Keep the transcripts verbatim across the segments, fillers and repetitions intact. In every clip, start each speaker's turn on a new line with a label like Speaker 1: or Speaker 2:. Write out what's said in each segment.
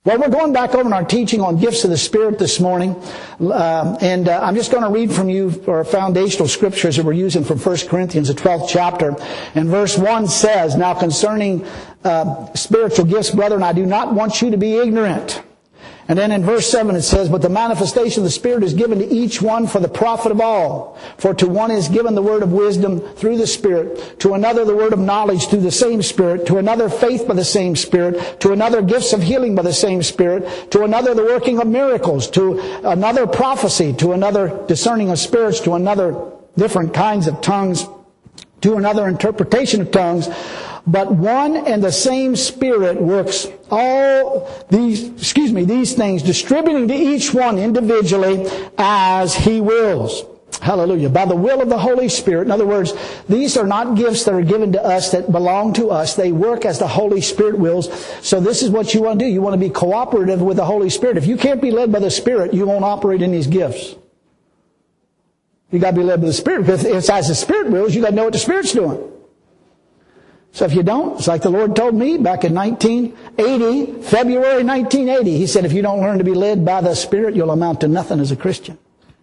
Speaker 1: Well, we're going back over in our teaching on gifts of the Spirit this morning. Uh, and uh, I'm just going to read from you our foundational scriptures that we're using from First Corinthians, the twelfth chapter. And verse one says, "Now concerning uh, spiritual gifts, brethren, I do not want you to be ignorant." And then in verse seven it says, "But the manifestation of the Spirit is given to each one for the profit of all. For to one is given the word of wisdom through the Spirit, to another the word of knowledge through the same Spirit, to another faith by the same Spirit, to another gifts of healing by the same Spirit, to another the working of miracles, to another prophecy, to another discerning of spirits, to another different kinds of tongues, to another interpretation of tongues. But one and the same Spirit works all these, excuse me, these things, distributing to each one individually as He wills." Hallelujah. By the will of the Holy Spirit. In other words, these are not gifts that are given to us that belong to us. They work as the Holy Spirit wills. So this is what you want to do. You want to be cooperative with the Holy Spirit. If you can't be led by the Spirit, you won't operate in these gifts. You got to be led by the Spirit. Because if it's as the Spirit wills, you got to know what the Spirit's doing. So if you don't, it's like the Lord told me back in nineteen eighty, February nineteen eighty. He said, if you don't learn to be led by the Spirit, you'll amount to nothing as a Christian.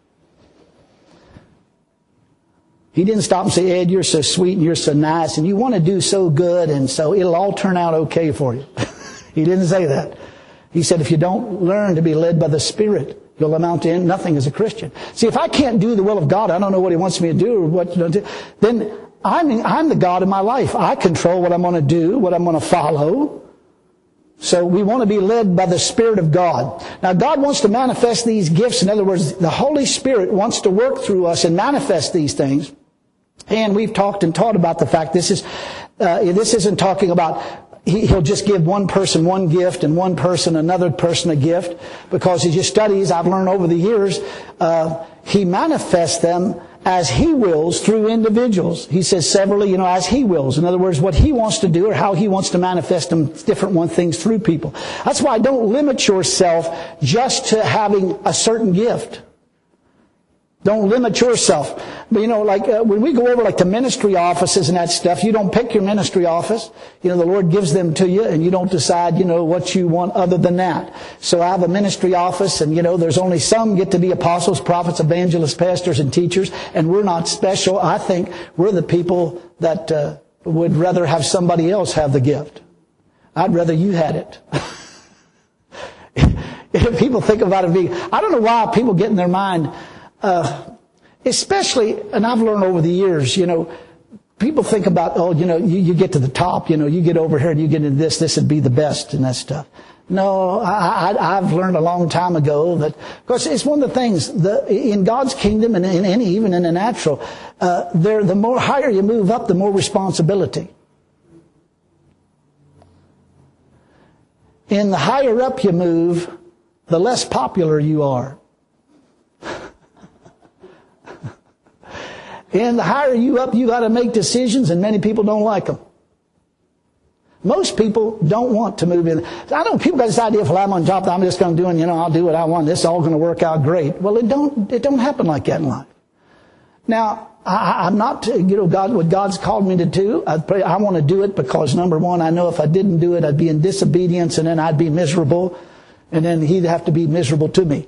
Speaker 1: He didn't stop and say, "Ed, you're so sweet and you're so nice and you want to do so good and so it'll all turn out okay for you." He didn't say that. He said, if you don't learn to be led by the Spirit, you'll amount to nothing as a Christian. See, if I can't do the will of God, I don't know what He wants me to do or what to do, then I'm, I'm the God of my life. I control what I'm going to do, what I'm going to follow. So we want to be led by the Spirit of God. Now God wants to manifest these gifts. In other words, the Holy Spirit wants to work through us and manifest these things. And we've talked and taught about the fact this is, uh, this isn't talking about he, he'll just give one person one gift and one person another person a gift. Because as you studies, I've learned over the years, uh, He manifests them as He wills through individuals. He says severally, you know, as He wills. In other words, what He wants to do or how He wants to manifest them, different one things through people. That's why don't limit yourself just to having a certain gift. Don't limit yourself. But you know, like uh, when we go over like the ministry offices and that stuff, you don't pick your ministry office. You know, the Lord gives them to you and you don't decide, you know, what you want other than that. So I have a ministry office and, you know, there's only some get to be apostles, prophets, evangelists, pastors, and teachers. And we're not special. I think we're the people that uh, would rather have somebody else have the gift. I'd rather you had it. If people think about it being, I don't know why people get in their mind, Uh, especially, and I've learned over the years, you know, people think about, oh, you know, you, you get to the top, you know, you get over here and you get into this, this would be the best and that stuff. No, I, I, I've learned a long time ago that, because it's one of the things, the, in God's kingdom and in, in, even in the natural, uh, there, the more higher you move up, the more responsibility. In the higher up you move, the less popular you are. And the higher you up, you got to make decisions, and many people don't like them. Most people don't want to move in. I know people got this idea, well, I'm on top, I'm just going to do it, you know, I'll do what I want. This is all going to work out great. Well, it don't, it don't happen like that in life. Now, I, I'm not, you know, God, what God's called me to do, I, pray, I want to do it because, number one, I know if I didn't do it, I'd be in disobedience, and then I'd be miserable, and then He'd have to be miserable to me.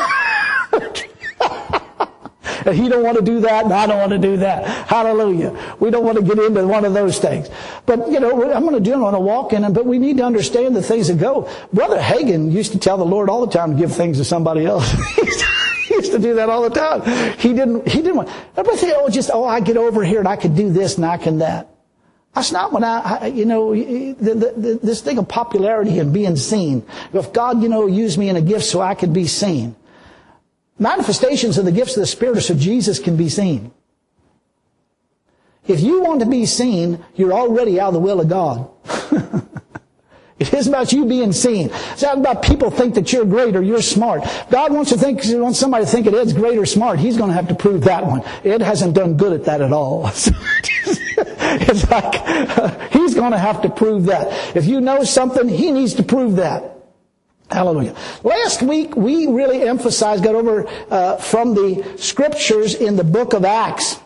Speaker 1: And He don't want to do that, and I don't want to do that. Hallelujah. We don't want to get into one of those things. But, you know, I'm going to do it, I'm going to walk in them, but we need to understand the things that go. Brother Hagin used to tell the Lord all the time to give things to somebody else. He used to do that all the time. He didn't, he didn't want, everybody say, oh, just, oh, I get over here and I could do this and I can that. That's not when I, I you know, the, the, the, this thing of popularity and being seen. If God, you know, used me in a gift so I could be seen. Manifestations of the gifts of the Spirit are so Jesus can be seen. If you want to be seen, you're already out of the will of God. It isn't about you being seen. It's not about people think that you're great or you're smart. God wants to think, wants somebody to think that Ed's great or smart. He's going to have to prove that one. Ed hasn't done good at that at all. It's like, uh, he's going to have to prove that. If you know something, he needs to prove that. Hallelujah. Last week, we really emphasized, got over uh, from the scriptures in the book of Acts.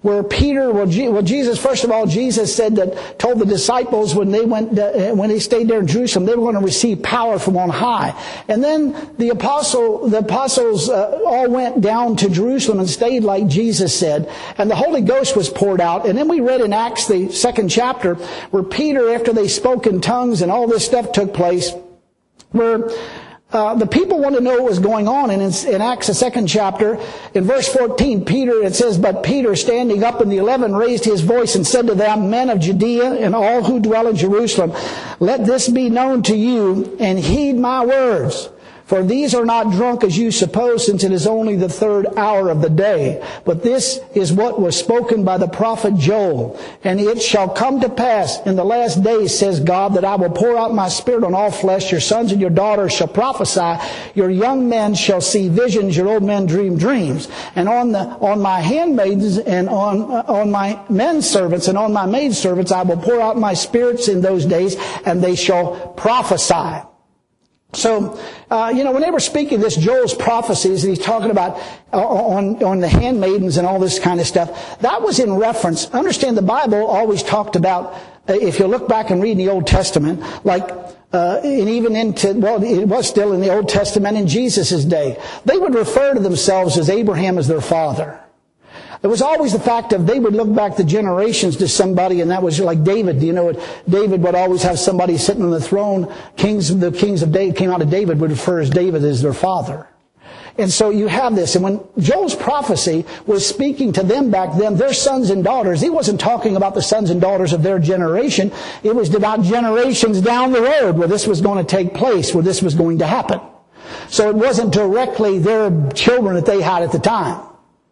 Speaker 1: where Peter, well, Jesus, first of all, Jesus said that, told the disciples when they went, uh, when they stayed there in Jerusalem, they were going to receive power from on high. And then the apostle, the apostles uh, all went down to Jerusalem and stayed like Jesus said. And the Holy Ghost was poured out. And then we read in Acts, the second chapter, where Peter, after they spoke in tongues and all this stuff took place, where Uh, the people want to know what was going on. And in, in Acts, the second chapter, in verse fourteen, Peter, it says, "But Peter, standing up in the eleven, raised his voice and said to them, Men of Judea and all who dwell in Jerusalem, let this be known to you, and heed my words. For these are not drunk as you suppose, since it is only the third hour of the day. But this is what was spoken by the prophet Joel. And it shall come to pass in the last days, says God, that I will pour out my Spirit on all flesh. Your sons and your daughters shall prophesy. Your young men shall see visions. Your old men dream dreams. And on the on my handmaidens and on uh, on my men servants and on my maid servants I will pour out my spirits in those days, and they shall prophesy." So, uh, you know, when they were speaking this, Joel's prophecies, and he's talking about uh, on, on the handmaidens and all this kind of stuff, that was in reference. Understand, the Bible always talked about, uh, if you look back and read in the Old Testament, like, uh, and even into, well, it was still in the Old Testament in Jesus' day, they would refer to themselves as Abraham as their father. It was always the fact of they would look back the generations to somebody, and that was like David. You know, David would always have somebody sitting on the throne. Kings, the kings of David came out of David would refer as David as their father. And so you have this. And when Joel's prophecy was speaking to them back then, their sons and daughters, he wasn't talking about the sons and daughters of their generation. It was about generations down the road where this was going to take place, where this was going to happen. So it wasn't directly their children that they had at the time.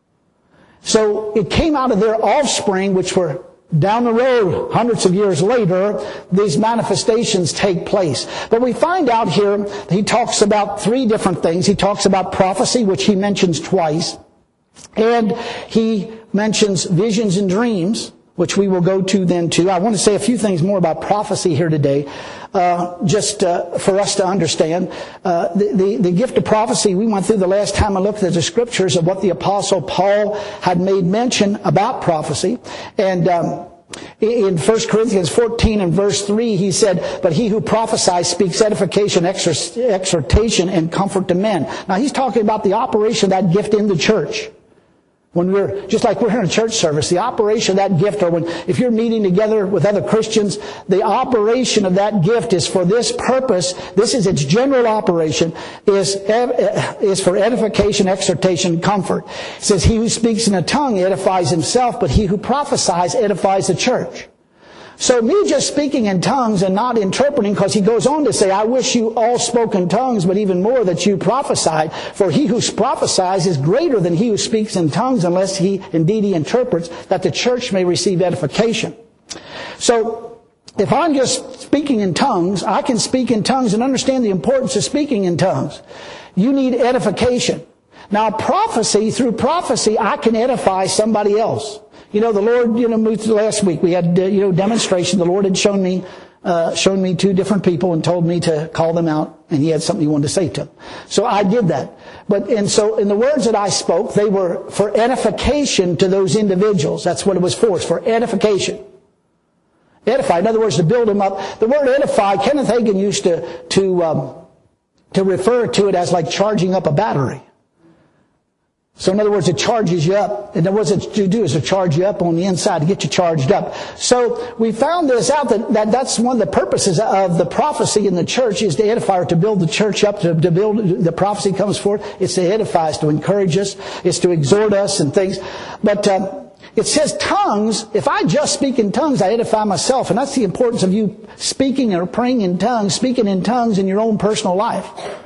Speaker 1: So it came out of their offspring, which were down the road, hundreds of years later, these manifestations take place. But we find out here, he talks about three different things. He talks about prophecy, which he mentions twice. And he mentions visions and dreams, which we will go to then too. I want to say a few things more about prophecy here today, uh, just uh, for us to understand. Uh, the, the, the gift of prophecy, we went through the last time I looked at the scriptures of what the Apostle Paul had made mention about prophecy. And um, in First Corinthians fourteen and verse three, he said, "But he who prophesies speaks edification, exhortation, and comfort to men." Now he's talking about the operation of that gift in the church. When we're, just like we're here in a church service, the operation of that gift, or when, if you're meeting together with other Christians, the operation of that gift is for this purpose. This is its general operation, is, is for edification, exhortation, comfort. It says, "He who speaks in a tongue edifies himself, but he who prophesies edifies the church." So me just speaking in tongues and not interpreting, because he goes on to say, "I wish you all spoke in tongues, but even more that you prophesied. For he who prophesies is greater than he who speaks in tongues, unless he indeed he interprets, that the church may receive edification." So if I'm just speaking in tongues, I can speak in tongues and understand the importance of speaking in tongues. You need edification. Now prophecy, through prophecy, I can edify somebody else. You know, the Lord, you know, moved last week. We had, uh, you know, demonstration. The Lord had shown me, uh, shown me two different people and told me to call them out, and He had something He wanted to say to them. So I did that. But, and so in the words that I spoke, they were for edification to those individuals. That's what it was for. It's for edification. Edify. In other words, to build them up. The word edify, Kenneth Hagin used to, to, um, to refer to it as like charging up a battery. So in other words, it charges you up. And what it to do is to charge you up on the inside to get you charged up. So we found this out that, that that's one of the purposes of the prophecy in the church is to edify, or to build the church up, to, to build, the prophecy comes forth. It's to edify, it's to encourage us, it's to exhort us and things. But um, it says tongues, if I just speak in tongues, I edify myself. And that's the importance of you speaking or praying in tongues, speaking in tongues in your own personal life.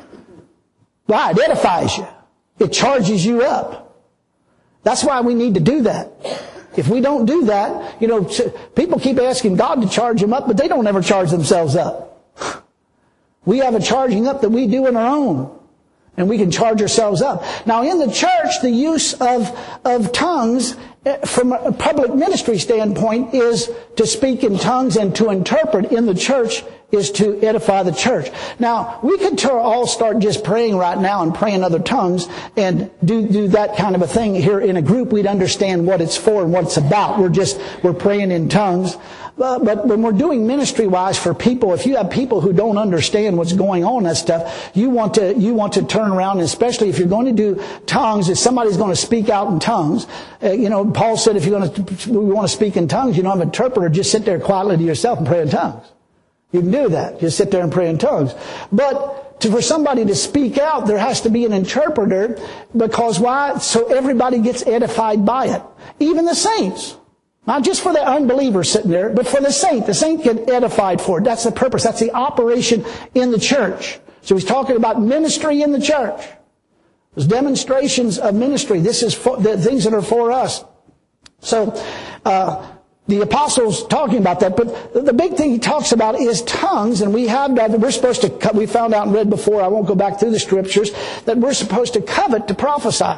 Speaker 1: Why? It edifies you. It charges you up. That's why we need to do that. If we don't do that, you know, people keep asking God to charge them up, but they don't ever charge themselves up. We have a charging up that we do in our own. And we can charge ourselves up. Now in the church, the use of, of tongues from a public ministry standpoint is to speak in tongues and to interpret in the church is to edify the church. Now, we could all start just praying right now and pray in other tongues and do, do that kind of a thing here in a group. We'd understand what it's for and what it's about. We're just, we're praying in tongues. Uh, but when we're doing ministry-wise for people, if you have people who don't understand what's going on and that stuff, you want to, you want to turn around, and especially if you're going to do tongues, if somebody's going to speak out in tongues, uh, you know, Paul said if you're going to, we want to speak in tongues, you don't have an interpreter, just sit there quietly to yourself and pray in tongues. You can do that. Just sit there and pray in tongues. But to, for somebody to speak out, there has to be an interpreter, because why? So everybody gets edified by it. Even the saints. Not just for the unbeliever sitting there, but for the saint. The saint get edified for it. That's the purpose. That's the operation in the church. So he's talking about ministry in the church. There's demonstrations of ministry. This is for, the things that are for us. So, uh, the apostle's talking about that, but the big thing he talks about is tongues, and we have that. We're supposed to, we found out and read before, I won't go back through the scriptures, that we're supposed to covet to prophesy.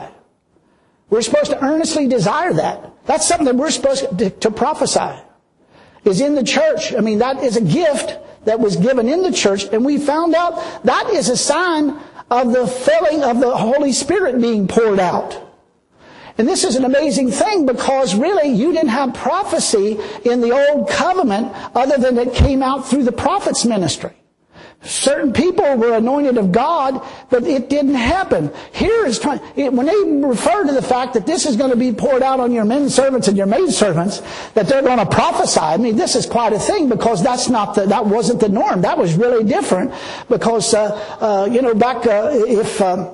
Speaker 1: We're supposed to earnestly desire that. That's something that we're supposed to, to prophesy. Is in the church. I mean, that is a gift that was given in the church, and we found out that is a sign of the filling of the Holy Spirit being poured out. And this is an amazing thing, because really you didn't have prophecy in the old covenant other than it came out through the prophet's ministry. Certain people were anointed of God, but it didn't happen. Here is trying, when they refer to the fact that this is going to be poured out on your men servants and your maid servants, that they're going to prophesy. I mean, this is quite a thing, because that's not the, that wasn't the norm. That was really different, because uh, uh, you know, back uh, if. Um,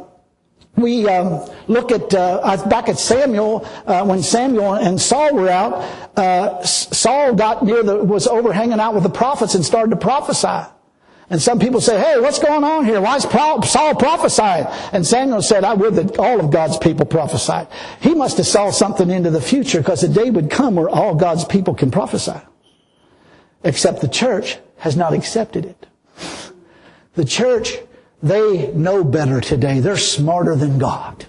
Speaker 1: We um, look at uh, back at Samuel uh, when Samuel and Saul were out. Uh, Saul got near the was over hanging out with the prophets and started to prophesy. And some people say, "Hey, what's going on here? Why is Saul prophesying?" And Samuel said, "I would that all of God's people prophesied." He must have saw something into the future, because a day would come where all God's people can prophesy. Except the church has not accepted it. The church, they know better today. They're smarter than God.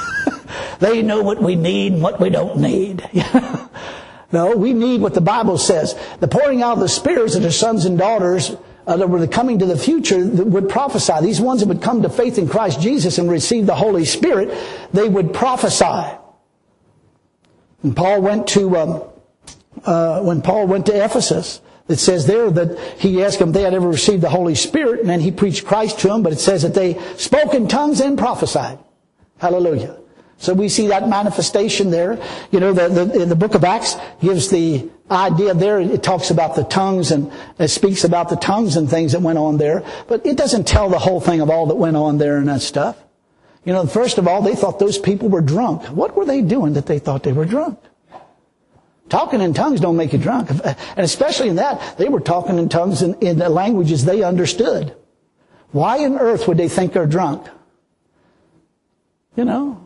Speaker 1: They know what we need and what we don't need. No, we need what the Bible says. The pouring out of the spirits of the sons and daughters uh, that were coming to the future that would prophesy. These ones that would come to faith in Christ Jesus and receive the Holy Spirit, they would prophesy. And Paul went to, um, uh, when Paul went to Ephesus, it says there that he asked them if they had ever received the Holy Spirit, and then he preached Christ to them, but it says that they spoke in tongues and prophesied. Hallelujah. So we see that manifestation there. You know, the, the, the book of Acts gives the idea there. It talks about the tongues, and it speaks about the tongues and things that went on there. But it doesn't tell the whole thing of all that went on there and that stuff. You know, first of all, they thought those people were drunk. What were they doing that they thought they were drunk? Talking in tongues don't make you drunk. And especially in that, they were talking in tongues in, in the languages they understood. Why on earth would they think they're drunk? You know.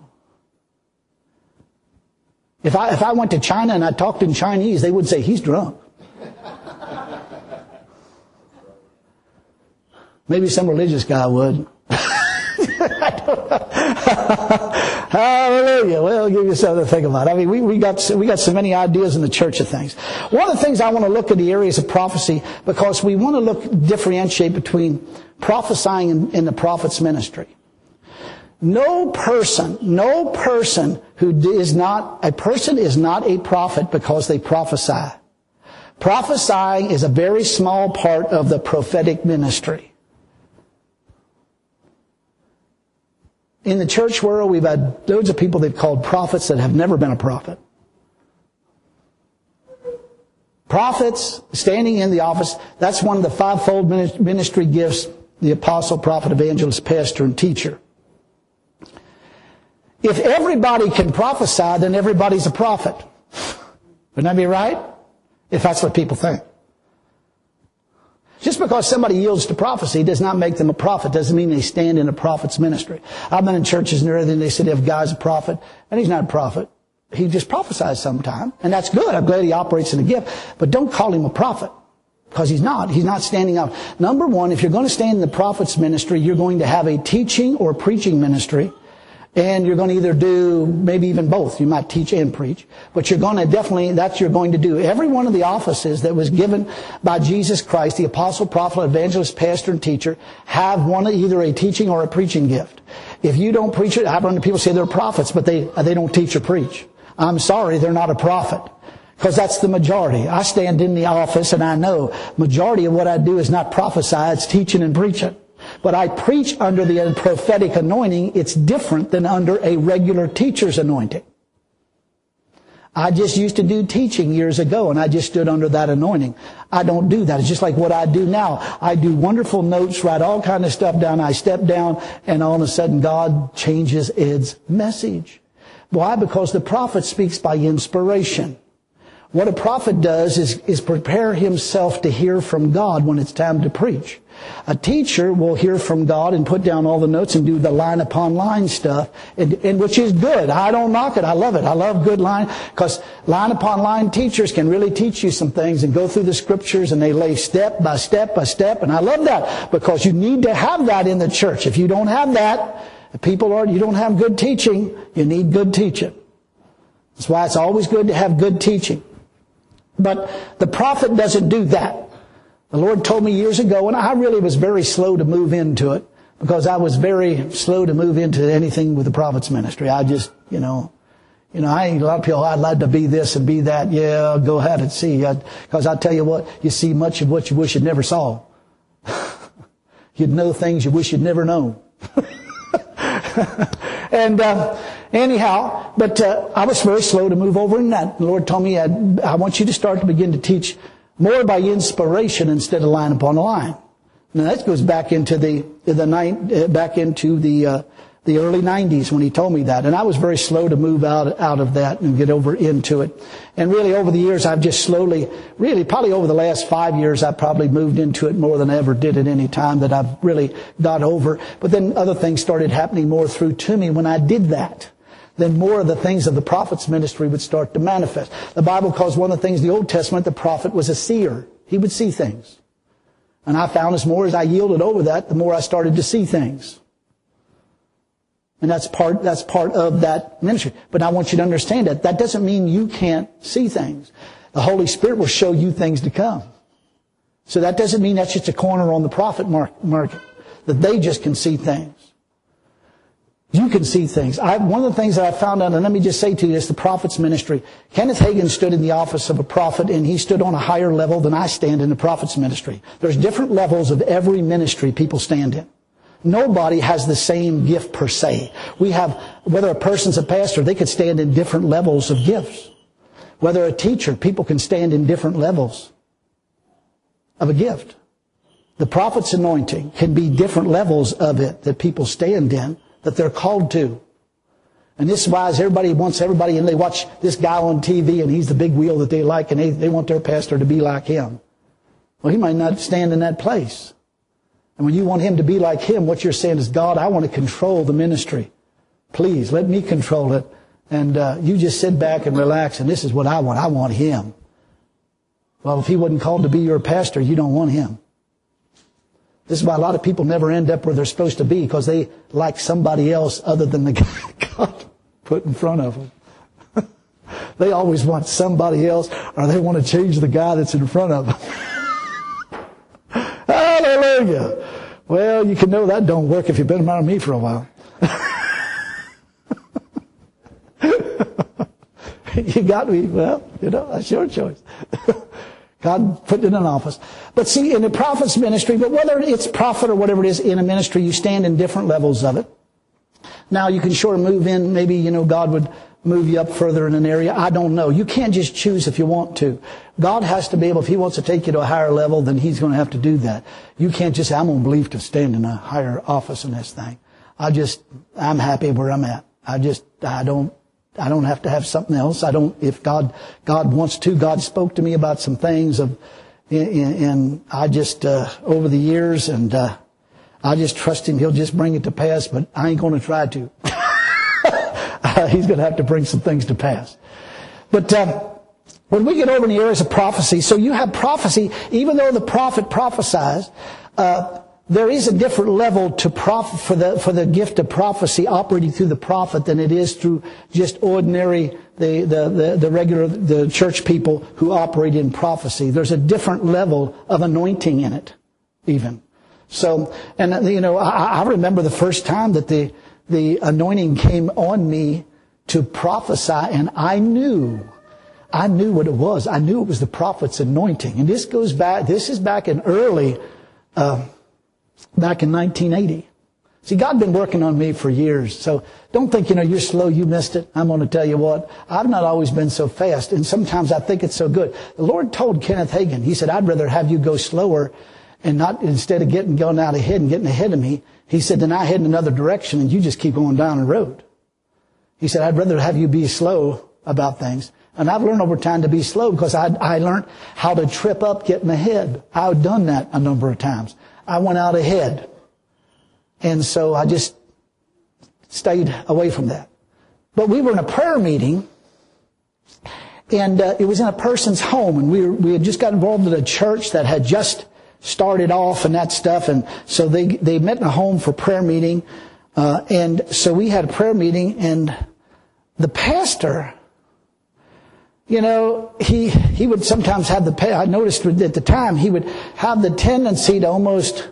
Speaker 1: If I, if I went to China and I talked in Chinese, they would say, he's drunk. Maybe some religious guy would. Hallelujah. Well, I'll give you something to think about. I mean, we, we got we got so many ideas in the church of things. One of the things I want to look at the areas of prophecy, because we want to look differentiate between prophesying and, and the prophet's ministry. No person, no person who is not, a person is not a prophet because they prophesy. Prophesying is a very small part of the prophetic ministry. In the church world, we've had loads of people they've called prophets that have never been a prophet. Prophets standing in the office, that's one of the fivefold ministry gifts, the apostle, prophet, evangelist, pastor, and teacher. If everybody can prophesy, then everybody's a prophet. Wouldn't that be right? If that's what people think. Just because somebody yields to prophecy does not make them a prophet. Doesn't mean they stand in a prophet's ministry. I've been in churches and everything, they said, if Guy's a prophet, and he's not a prophet. He just prophesies sometime. And that's good. I'm glad he operates in a gift. But don't call him a prophet. Because he's not. He's not standing out. Number one, if you're going to stand in the prophet's ministry, you're going to have a teaching or preaching ministry. And you're going to either do maybe even both. You might teach and preach. But you're going to definitely, that's you're going to do. Every one of the offices that was given by Jesus Christ, the apostle, prophet, evangelist, pastor, and teacher, have one either a teaching or a preaching gift. If you don't preach it, I've run into people say they're prophets, but they, they don't teach or preach. I'm sorry, they're not a prophet. Because that's the majority. I stand in the office and I know majority of what I do is not prophesy, it's teaching and preaching. But I preach under the prophetic anointing. It's different than under a regular teacher's anointing. I just used to do teaching years ago, and I just stood under that anointing. I don't do that. It's just like what I do now. I do wonderful notes, write all kind of stuff down. I step down, and all of a sudden God changes Ed's message. Why? Because the prophet speaks by inspiration. What a prophet does is, is prepare himself to hear from God when it's time to preach. A teacher will hear from God and put down all the notes and do the line upon line stuff, and, and which is good. I don't knock it. I love it. I love good line, because line upon line teachers can really teach you some things and go through the scriptures, and they lay step by step by step. And I love that, because you need to have that in the church. If you don't have that, if people are, you don't have good teaching, you need good teaching. That's why it's always good to have good teaching. But the prophet doesn't do that. The Lord told me years ago, and I really was very slow to move into it, because I was very slow to move into anything with the prophet's ministry. I just, you know, you know, I ain't a lot of people, I'd like to be this and be that. Yeah, go ahead and see. Because I, I tell you what, you see much of what you wish you'd never saw. You'd know things you wish you'd never known. And uh, anyhow, but uh, I was very slow to move over in that. The Lord told me, I, I want you to start to begin to teach more by inspiration instead of line upon line. Now that goes back into the the nine, back into the uh, the early nineties when he told me that, and I was very slow to move out out of that and get over into it. And really, over the years, I've just slowly, really, probably over the last five years, I probably moved into it more than I ever did at any time that I've really got over. But then other things started happening more through to me when I did that. Then more of the things of the prophet's ministry would start to manifest. The Bible calls one of the things in the Old Testament, the prophet was a seer. He would see things. And I found as more as I yielded over that, the more I started to see things. And that's part, that's part of that ministry. But I want you to understand that. That doesn't mean you can't see things. The Holy Spirit will show you things to come. So that doesn't mean that's just a corner on the prophet market, that they just can see things. You can see things. I, one of the things that I found out, and let me just say to you, is the prophet's ministry. Kenneth Hagin stood in the office of a prophet, and he stood on a higher level than I stand in the prophet's ministry. There's different levels of every ministry people stand in. Nobody has the same gift per se. We have, whether a person's a pastor, they could stand in different levels of gifts. Whether a teacher, people can stand in different levels of a gift. The prophet's anointing can be different levels of it that people stand in, that they're called to. And this is why everybody wants everybody, and they watch this guy on T V, and he's the big wheel that they like, and they, they want their pastor to be like him. Well, he might not stand in that place. And when you want him to be like him, what you're saying is, God, I want to control the ministry. Please, let me control it. And uh, you just sit back and relax, and this is what I want. I want him. Well, if he wasn't called to be your pastor, you don't want him. This is why a lot of people never end up where they're supposed to be, because they like somebody else other than the guy God put in front of them. They always want somebody else, or they want to change the guy that's in front of them. Hallelujah. Well, you can know that don't work if you've been around me for a while. You got me. Well, you know, that's your choice. God put it in an office. But see, in the prophet's ministry, but whether it's prophet or whatever it is in a ministry, you stand in different levels of it. Now, you can sure move in. Maybe, you know, God would move you up further in an area. I don't know. You can't just choose if you want to. God has to be able, if He wants to take you to a higher level, then He's going to have to do that. You can't just say, I'm going to believe to stand in a higher office in this thing. I just, I'm happy where I'm at. I just, I don't, I don't have to have something else. I don't, if God, God wants to, God spoke to me about some things of, and I just, uh, over the years, and, uh, I just trust Him. He'll just bring it to pass, but I ain't going to try to. He's going to have to bring some things to pass. But, uh, when we get over in the areas of prophecy, so you have prophecy, even though the prophet prophesies, uh, there is a different level to prophet for the for the gift of prophecy operating through the prophet than it is through just ordinary the the the, the regular the church people who operate in prophecy. There's a different level of anointing in it, even. So, and you know, I, I remember the first time that the the anointing came on me to prophesy, and I knew. I knew what it was. I knew it was the prophet's anointing. And this goes back, this is back in early, uh, back in nineteen eighty. See, God had been working on me for years. So don't think, you know, you're slow, you missed it. I'm going to tell you what, I've not always been so fast. And sometimes I think it's so good. The Lord told Kenneth Hagin, He said, I'd rather have you go slower and not, instead of getting, going out ahead and getting ahead of me, He said, then I head in another direction and you just keep going down the road. He said, I'd rather have you be slow about things. And I've learned over time to be slow because I, I learned how to trip up getting ahead. I've done that a number of times. I went out ahead. And so I just stayed away from that. But we were in a prayer meeting, and uh, it was in a person's home, and we were, we had just got involved in a church that had just started off and that stuff. And so they, they met in a home for prayer meeting. Uh, and so we had a prayer meeting, and the pastor, you know, he he would sometimes have the, I noticed at the time, he would have the tendency to almost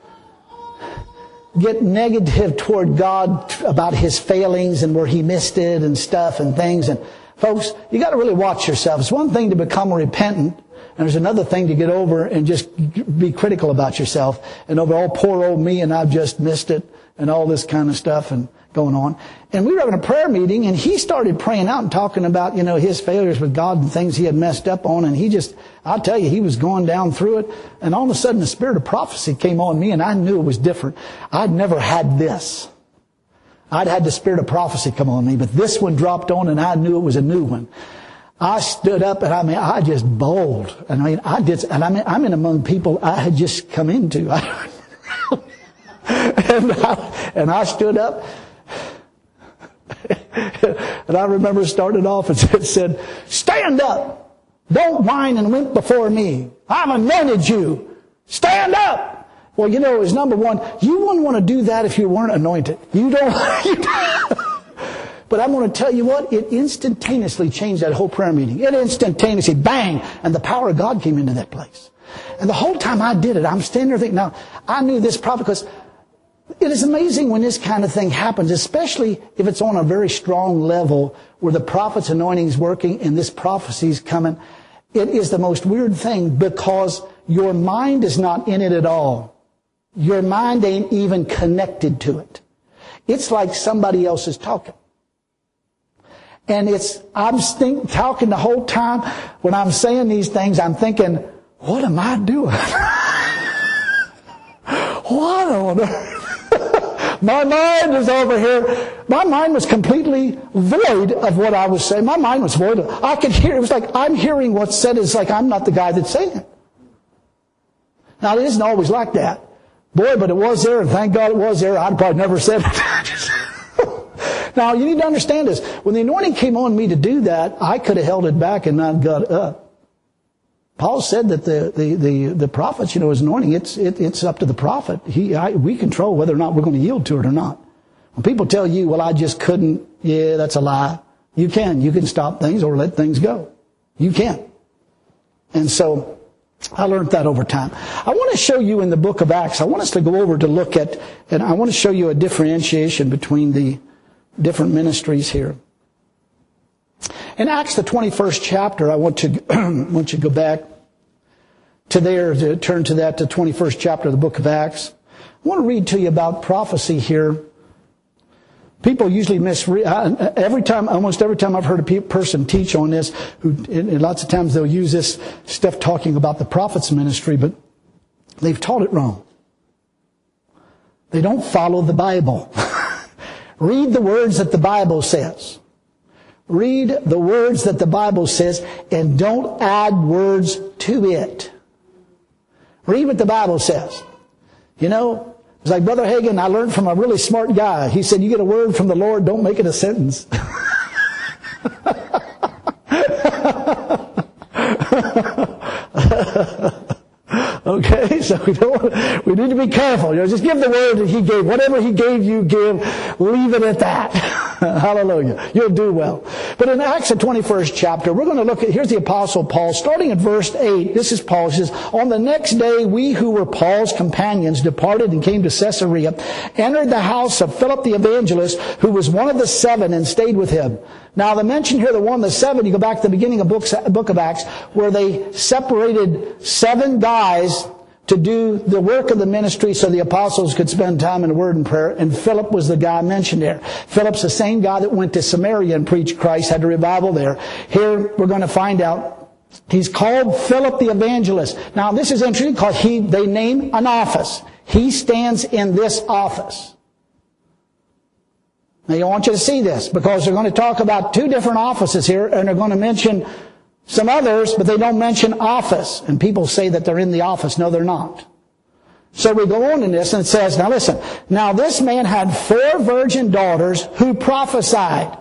Speaker 1: get negative toward God about His failings and where He missed it and stuff and things. And folks, you got to really watch yourself. It's one thing to become repentant, and there's another thing to get over and just be critical about yourself. And over, oh, poor old me, and I've just missed it, and all this kind of stuff and going on. And we were having a prayer meeting, and he started praying out and talking about, you know, his failures with God and things he had messed up on. And he just, I'll tell you, he was going down through it. And all of a sudden, the spirit of prophecy came on me, and I knew it was different. I'd never had this. I'd had the spirit of prophecy come on me, but this one dropped on, and I knew it was a new one. I stood up, and I mean, I just bowled. And I mean, I did, and I mean, I'm in among people I had just come into. and, I, and I stood up. And I remember starting off and it said, stand up. Don't whine and wimp before me. I've anointed you. Stand up. Well, you know, as number one, you wouldn't want to do that if you weren't anointed. You don't. You don't. But I'm going to tell you what, it instantaneously changed that whole prayer meeting. It instantaneously, bang, and the power of God came into that place. And the whole time I did it, I'm standing there thinking, now, I knew this prophet because it is amazing when this kind of thing happens, especially if it's on a very strong level where the prophet's anointing is working and this prophecy is coming. It is the most weird thing because your mind is not in it at all. Your mind ain't even connected to it. It's like somebody else is talking. And it's, I'm think, talking the whole time. When I'm saying these things, I'm thinking, what am I doing? What on earth? My mind is over here. My mind was completely void of what I was saying. My mind was void of, I could hear, it was like I'm hearing what's said. It's like I'm not the guy that's saying it. Now, it isn't always like that. Boy, but it was there, and thank God it was there. I'd probably never said it. Now, you need to understand this. When the anointing came on me to do that, I could have held it back and not got up. Paul said that the, the, the, the prophets, you know, his anointing, it's, it, it's up to the prophet. He, I, we control whether or not we're going to yield to it or not. When people tell you, well, I just couldn't, yeah, that's a lie. You can. You can stop things or let things go. You can. And so, I learned that over time. I want to show you in the book of Acts, I want us to go over to look at, and I want to show you a differentiation between the different ministries here. In Acts, the twenty-first chapter, I want to I want you to go back to there, to turn to that, the twenty-first chapter of the book of Acts. I want to read to you about prophecy here. People usually misread, every time, almost every time I've heard a pe- person teach on this, who, and lots of times they'll use this stuff talking about the prophet's ministry, but they've taught it wrong. They don't follow the Bible. Read the words that the Bible says. Read the words that the Bible says and don't add words to it. Read what the Bible says. You know, it's like Brother Hagin, I learned from a really smart guy. He said, you get a word from the Lord, don't make it a sentence. Okay, so we don't. We need to be careful. You know, just give the word that He gave. Whatever He gave you, give. Leave it at that. Hallelujah. You'll do well. But in Acts, the twenty-first chapter, we're going to look at. Here's the Apostle Paul, starting at verse eight. This is Paul. He says, "On the next day, we who were Paul's companions departed and came to Caesarea, entered the house of Philip the evangelist, who was one of the seven, and stayed with him." Now, the mention here, the one of the seven, you go back to the beginning of books, book of Acts, where they separated seven guys to do the work of the ministry so the apostles could spend time in the Word and prayer. And Philip was the guy mentioned there. Philip's the same guy that went to Samaria and preached Christ, had a revival there. Here, we're going to find out he's called Philip the evangelist. Now, this is interesting because he, they name an office. He stands in this office. Now, I want you to see this because they're going to talk about two different offices here, and they're going to mention some others, but they don't mention office. And people say that they're in the office. No, they're not. So we go on in this, and it says, now listen, now this man had four virgin daughters who prophesied.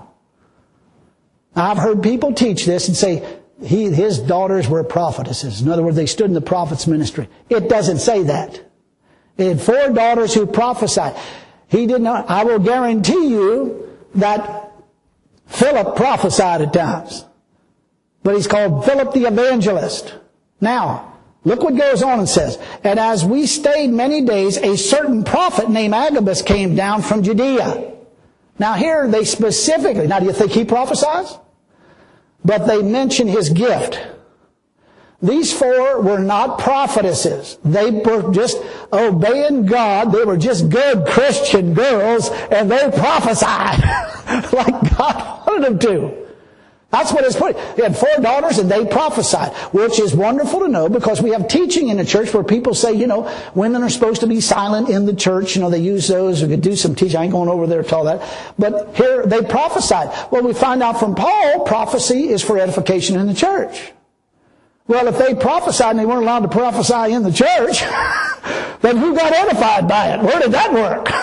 Speaker 1: Now, I've heard people teach this and say he, his daughters were prophetesses. In other words, they stood in the prophet's ministry. It doesn't say that. He had four daughters who prophesied. He did not. I will guarantee you that Philip prophesied at times. But he's called Philip the evangelist. Now, look what goes on and says, "And as we stayed many days, a certain prophet named Agabus came down from Judea." Now here they specifically, now do you think he prophesies? But they mention his gift. These four were not prophetesses. They were just obeying God. They were just good Christian girls, and they prophesied like God wanted them to. That's what it's put. They had four daughters, and they prophesied, which is wonderful to know because we have teaching in the church where people say, you know, women are supposed to be silent in the church. You know, they use those. We could do some teaching. I ain't going over there to all that. But here, they prophesied. Well, we find out from Paul, prophecy is for edification in the church. Well, if they prophesied and they weren't allowed to prophesy in the church, then who got edified by it? Where did that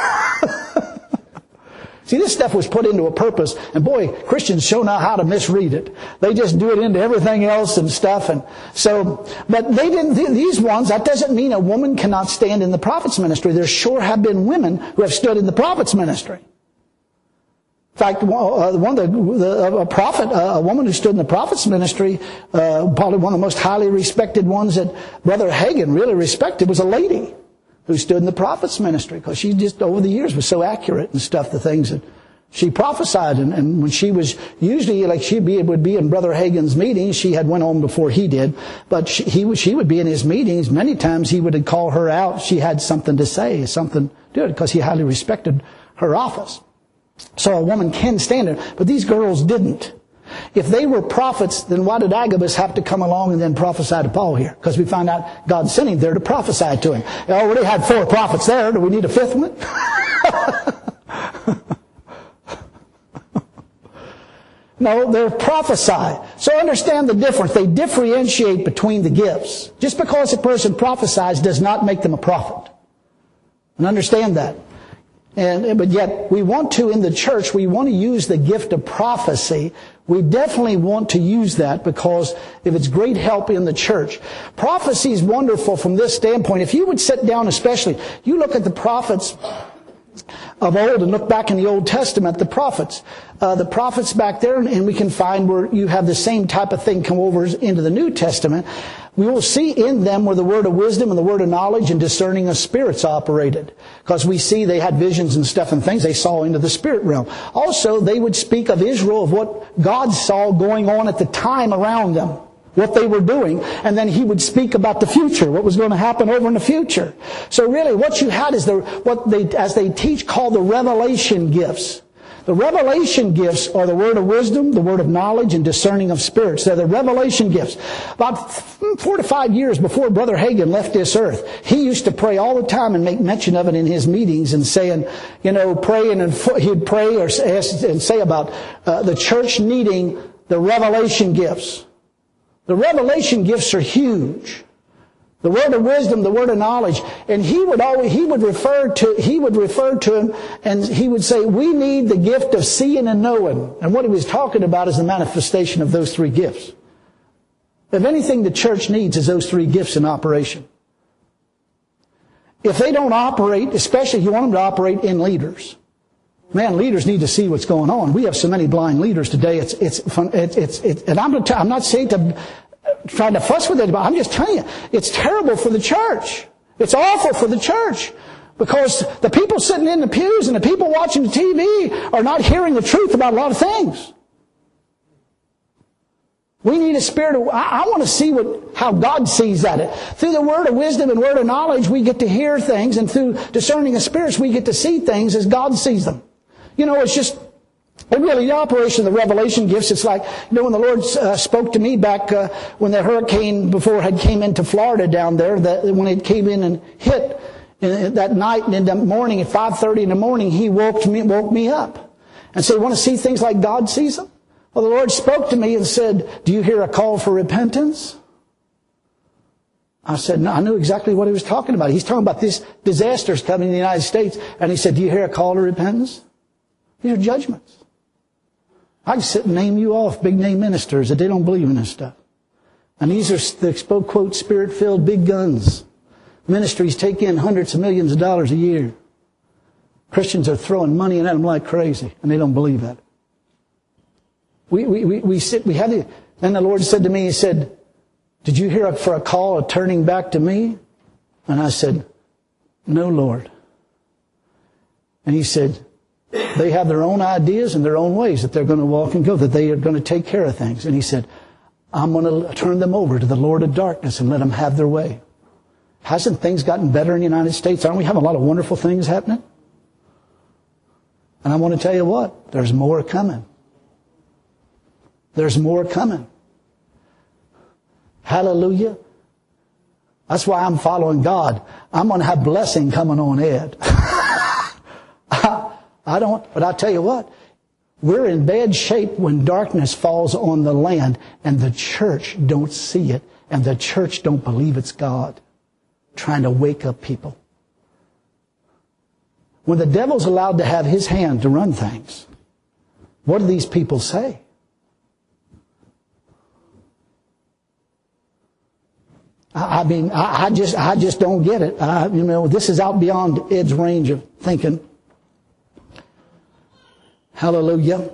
Speaker 1: work? See, this stuff was put into a purpose, and boy, Christians sure know how to misread it. They just do it into everything else and stuff, and so, but they didn't, these ones, that doesn't mean a woman cannot stand in the prophet's ministry. There sure have been women who have stood in the prophet's ministry. In fact, one of the, the a prophet, a woman who stood in the prophet's ministry, uh, probably one of the most highly respected ones that Brother Hagin really respected, was a lady who stood in the prophet's ministry because she just over the years was so accurate and stuff, the things that she prophesied. And, and when she was usually like she be would be in Brother Hagin's meetings, she had went on before he did, but she, he she would be in his meetings. Many times he would call her out. She had something to say, something to do it because he highly respected her office. So a woman can stand it, but these girls didn't. If they were prophets, then why did Agabus have to come along and then prophesy to Paul here? Because we find out God sent him there to prophesy to him. They already had four prophets there. Do we need a fifth one? No, they're prophesy. So understand the difference. They differentiate between the gifts. Just because a person prophesies does not make them a prophet. And understand that. And, but yet, we want to, in the church, we want to use the gift of prophecy. We definitely want to use that because if it's great help in the church. Prophecy is wonderful from this standpoint. If you would sit down especially, you look at the prophets of old and look back in the Old Testament, the prophets. Uh, the prophets back there, and we can find where you have the same type of thing come over into the New Testament. We will see in them where the word of wisdom and the word of knowledge and discerning of spirits operated. Because we see they had visions and stuff and things they saw into the spirit realm. Also, they would speak of Israel, of what God saw going on at the time around them. What they were doing, and then he would speak about the future, what was going to happen over in the future. So really, what you had is the what they, as they teach, called the revelation gifts. The revelation gifts are the word of wisdom, the word of knowledge, and discerning of spirits. They're the revelation gifts. About four to five years before Brother Hagin left this earth, he used to pray all the time and make mention of it in his meetings and saying, you know, praying and he'd pray or ask and say about uh, the church needing the revelation gifts. The revelation gifts are huge. The word of wisdom, the word of knowledge. And he would always, he would refer to, he would refer to him and he would say, we need the gift of seeing and knowing. And what he was talking about is the manifestation of those three gifts. If anything the church needs is those three gifts in operation. if they don't operate, especially if you want them to operate in leaders. Man, leaders need to see what's going on. We have so many blind leaders today. It's it's fun, it's it's, it's and I'm not, I'm not saying to trying to fuss with it, but I'm just telling you, it's terrible for the church. It's awful for the church because the people sitting in the pews and the people watching the T V are not hearing the truth about a lot of things. We need a spirit of, I, I want to see what, how God sees at it. Through the word of wisdom and word of knowledge, we get to hear things, and through discerning of spirits, we get to see things as God sees them. You know, it's just, it really, the operation of the revelation gifts, it's like, you know, when the Lord uh, spoke to me back uh, when the hurricane before had came into Florida down there, that when it came in and hit in, that night and in the morning at five thirty in the morning, He woke me, woke me up and said, you want to see things like God sees them? Well, the Lord spoke to me and said, do you hear a call for repentance? I said, no, I knew exactly what He was talking about. He's talking about this disasters coming in the United States. And He said, do you hear a call to repentance? These are judgments. I can sit and name you off big name ministers that they don't believe in this stuff. And these are the quote spirit-filled big guns. Ministries take in hundreds of millions of dollars a year. Christians are throwing money at them like crazy, and they don't believe that. We, we, we, we sit, we had the, then the Lord said to me, He said, did you hear for a call of turning back to me? And I said, no, Lord. And He said, they have their own ideas and their own ways that they're going to walk and go, that they are going to take care of things. And He said, I'm going to turn them over to the Lord of darkness and let them have their way. Hasn't things gotten better in the United States? Aren't we having a lot of wonderful things happening? And I want to tell you what, there's more coming. There's more coming. Hallelujah. That's why I'm following God. I'm going to have blessing coming on Ed. I, I don't, but I tell you what, we're in bad shape when darkness falls on the land and the church don't see it and the church don't believe it's God trying to wake up people. When the devil's allowed to have his hand to run things, what do these people say? I mean, I, I just, I just don't get it. I, you know, this is out beyond Ed's range of thinking. Hallelujah.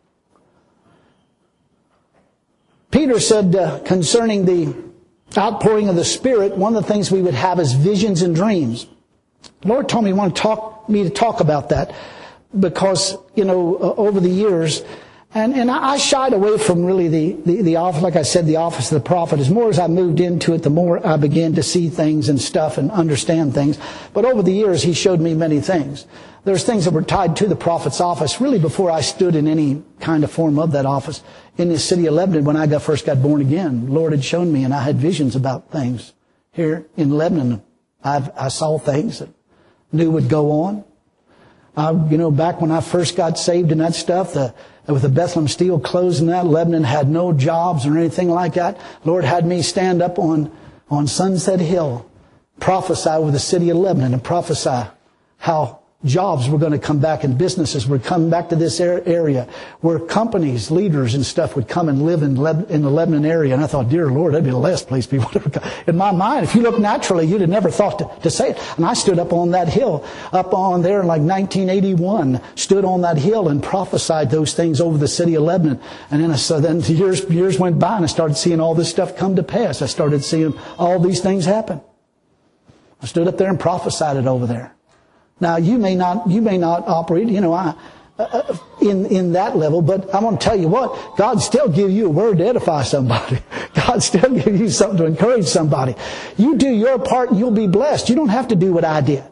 Speaker 1: Peter said uh, concerning the outpouring of the Spirit, one of the things we would have is visions and dreams. The Lord told me He wanted to talk, me to talk about that because, you know, uh, over the years. And, and I shied away from really the, the, the office, like I said, the office of the prophet. As more as I moved into it, the more I began to see things and stuff and understand things. But over the years, He showed me many things. There's things that were tied to the prophet's office, really before I stood in any kind of form of that office. In the city of Lebanon, when I got, first got born again, the Lord had shown me, and I had visions about things. Here in Lebanon, I've, I saw things that knew would go on. I, you know, back when I first got saved and that stuff, the with the Bethlehem Steel closing that, Lebanon had no jobs or anything like that. Lord had me stand up on, on Sunset Hill, prophesy over the city of Lebanon and prophesy how jobs were going to come back and businesses would come back to this area where companies, leaders and stuff would come and live in, Leb- in the Lebanon area. And I thought, dear Lord, that'd be the last place people would ever come. In my mind, if you look naturally, you'd have never thought to, to say it. And I stood up on that hill, up on there in like nineteen eighty-one, stood on that hill and prophesied those things over the city of Lebanon. And then, I, so then years, years went by and I started seeing all this stuff come to pass. I started seeing all these things happen. I stood up there and prophesied it over there. Now, you may not, you may not operate, you know, I, uh, in, in that level, but I want to tell you what, God still give you a word to edify somebody. God still give you something to encourage somebody. You do your part and you'll be blessed. You don't have to do what I did.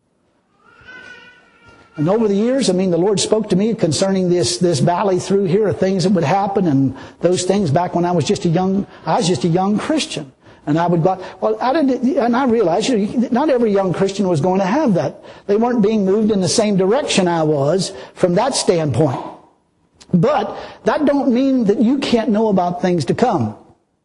Speaker 1: And over the years, I mean, the Lord spoke to me concerning this, this valley through here of things that would happen and those things back when I was just a young, I was just a young Christian. And I would go, well, I didn't, and I realized, you know, not every young Christian was going to have that. They weren't being moved in the same direction I was from that standpoint. But that don't mean that you can't know about things to come.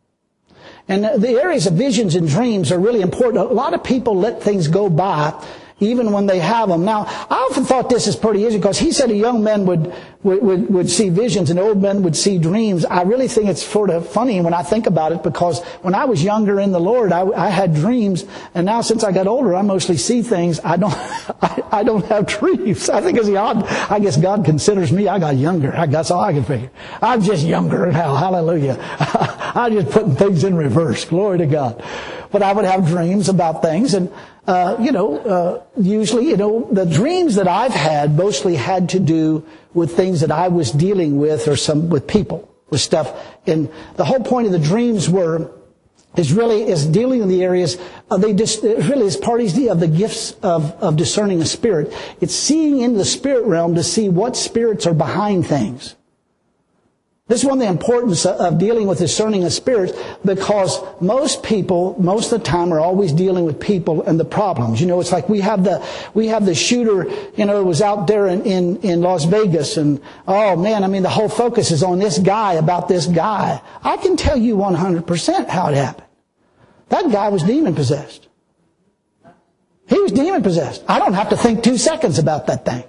Speaker 1: And the areas of visions and dreams are really important. A lot of people let things go by even when they have them. Now, I often thought this is pretty easy because he said a young man would, would, would, would see visions and old men would see dreams. I really think it's sort of funny when I think about it, because when I was younger in the Lord, I, I had dreams, and now since I got older, I mostly see things. I don't, I, I don't have dreams. I think it's odd. I guess God considers me, I got younger. I, that's all I can figure. I'm just younger now. Hallelujah. I'm just putting things in reverse. Glory to God. But I would have dreams about things, and Uh, you know, uh, usually, you know, the dreams that I've had mostly had to do with things that I was dealing with, or some, with people, with stuff. And the whole point of the dreams were, is really, is dealing in the areas, uh, they just, it really is part of the gifts of, of discerning a spirit. It's seeing in the spirit realm to see what spirits are behind things. This is one of the importance of dealing with discerning of spirits, because most people, most of the time, are always dealing with people and the problems. You know, it's like we have the, we have the shooter, you know, was out there in, in, in Las Vegas, and, oh man, I mean, the whole focus is on this guy, about this guy. I can tell you one hundred percent how it happened. That guy was demon possessed. He was demon possessed. I don't have to think two seconds about that thing.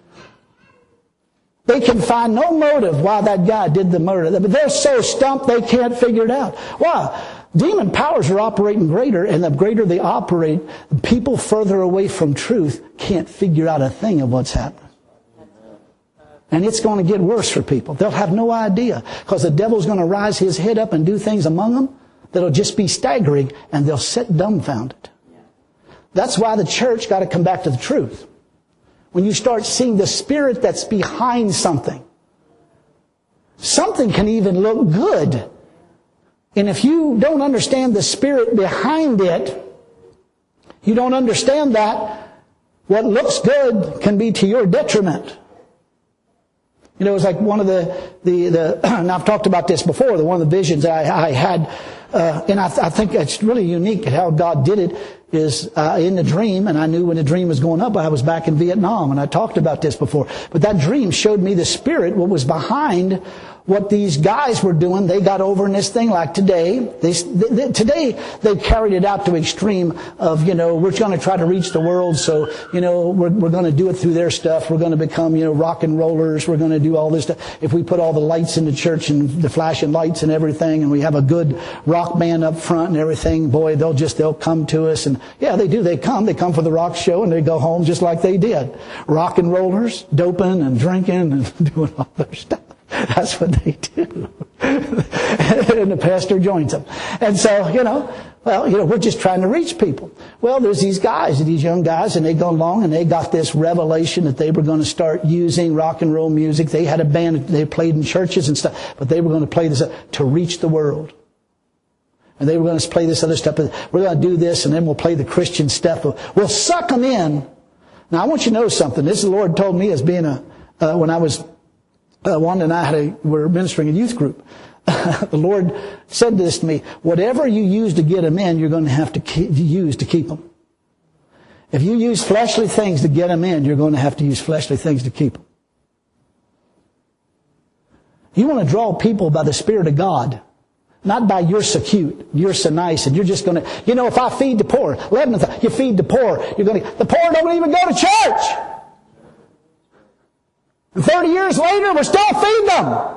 Speaker 1: They can find no motive why that guy did the murder. But they're so stumped they can't figure it out. Why? Demon powers are operating greater, and the greater they operate, people further away from truth can't figure out a thing of what's happening. And it's going to get worse for people. They'll have no idea, because the devil's going to rise his head up and do things among them that'll just be staggering, and they'll sit dumbfounded. That's why the church got to come back to the truth. When you start seeing the spirit that's behind something, something can even look good. And if you don't understand the spirit behind it, you don't understand that, what looks good can be to your detriment. You know, it was like one of the, the, the and I've talked about this before, the one of the visions I, I had, uh, and I, th- I think it's really unique how God did it, is uh, in the dream, and I knew when the dream was going up, I was back in Vietnam, and I talked about this before. But that dream showed me the spirit, what was behind what these guys were doing. They got over in this thing like today. They, they, today they carried it out to extreme of, you know, we're going to try to reach the world, so, you know, we're, we're going to do it through their stuff. We're going to become, you know, rock and rollers. We're going to do all this stuff. If we put all the lights in the church and the flashing lights and everything, and we have a good rock band up front and everything, boy, they'll just, they'll come to us. And yeah, they do. They come. They come for the rock show, and they go home just like they did. Rock and rollers, doping and drinking and doing all their stuff. That's what they do. And the pastor joins them. And so, you know, well, you know, we're just trying to reach people. Well, there's these guys, these young guys, and they go along and they got this revelation that they were going to start using rock and roll music. They had a band, they played in churches and stuff, but they were going to play this to reach the world. And they were going to play this other stuff. We're going to do this, and then we'll play the Christian stuff. We'll suck them in. Now, I want you to know something. This the Lord told me as being a, uh, when I was, uh, Wanda and I had a, were ministering a youth group. The Lord said this to me: whatever you use to get them in, you're going to have to keep, use to keep them. If you use fleshly things to get them in, you're going to have to use fleshly things to keep them. You want to draw people by the Spirit of God, not by you're so cute, you're so nice, and you're just going to, you know, if I feed the poor, eleven, you feed the poor, you're going to, the poor don't even go to church. And thirty years later, we're still feeding them.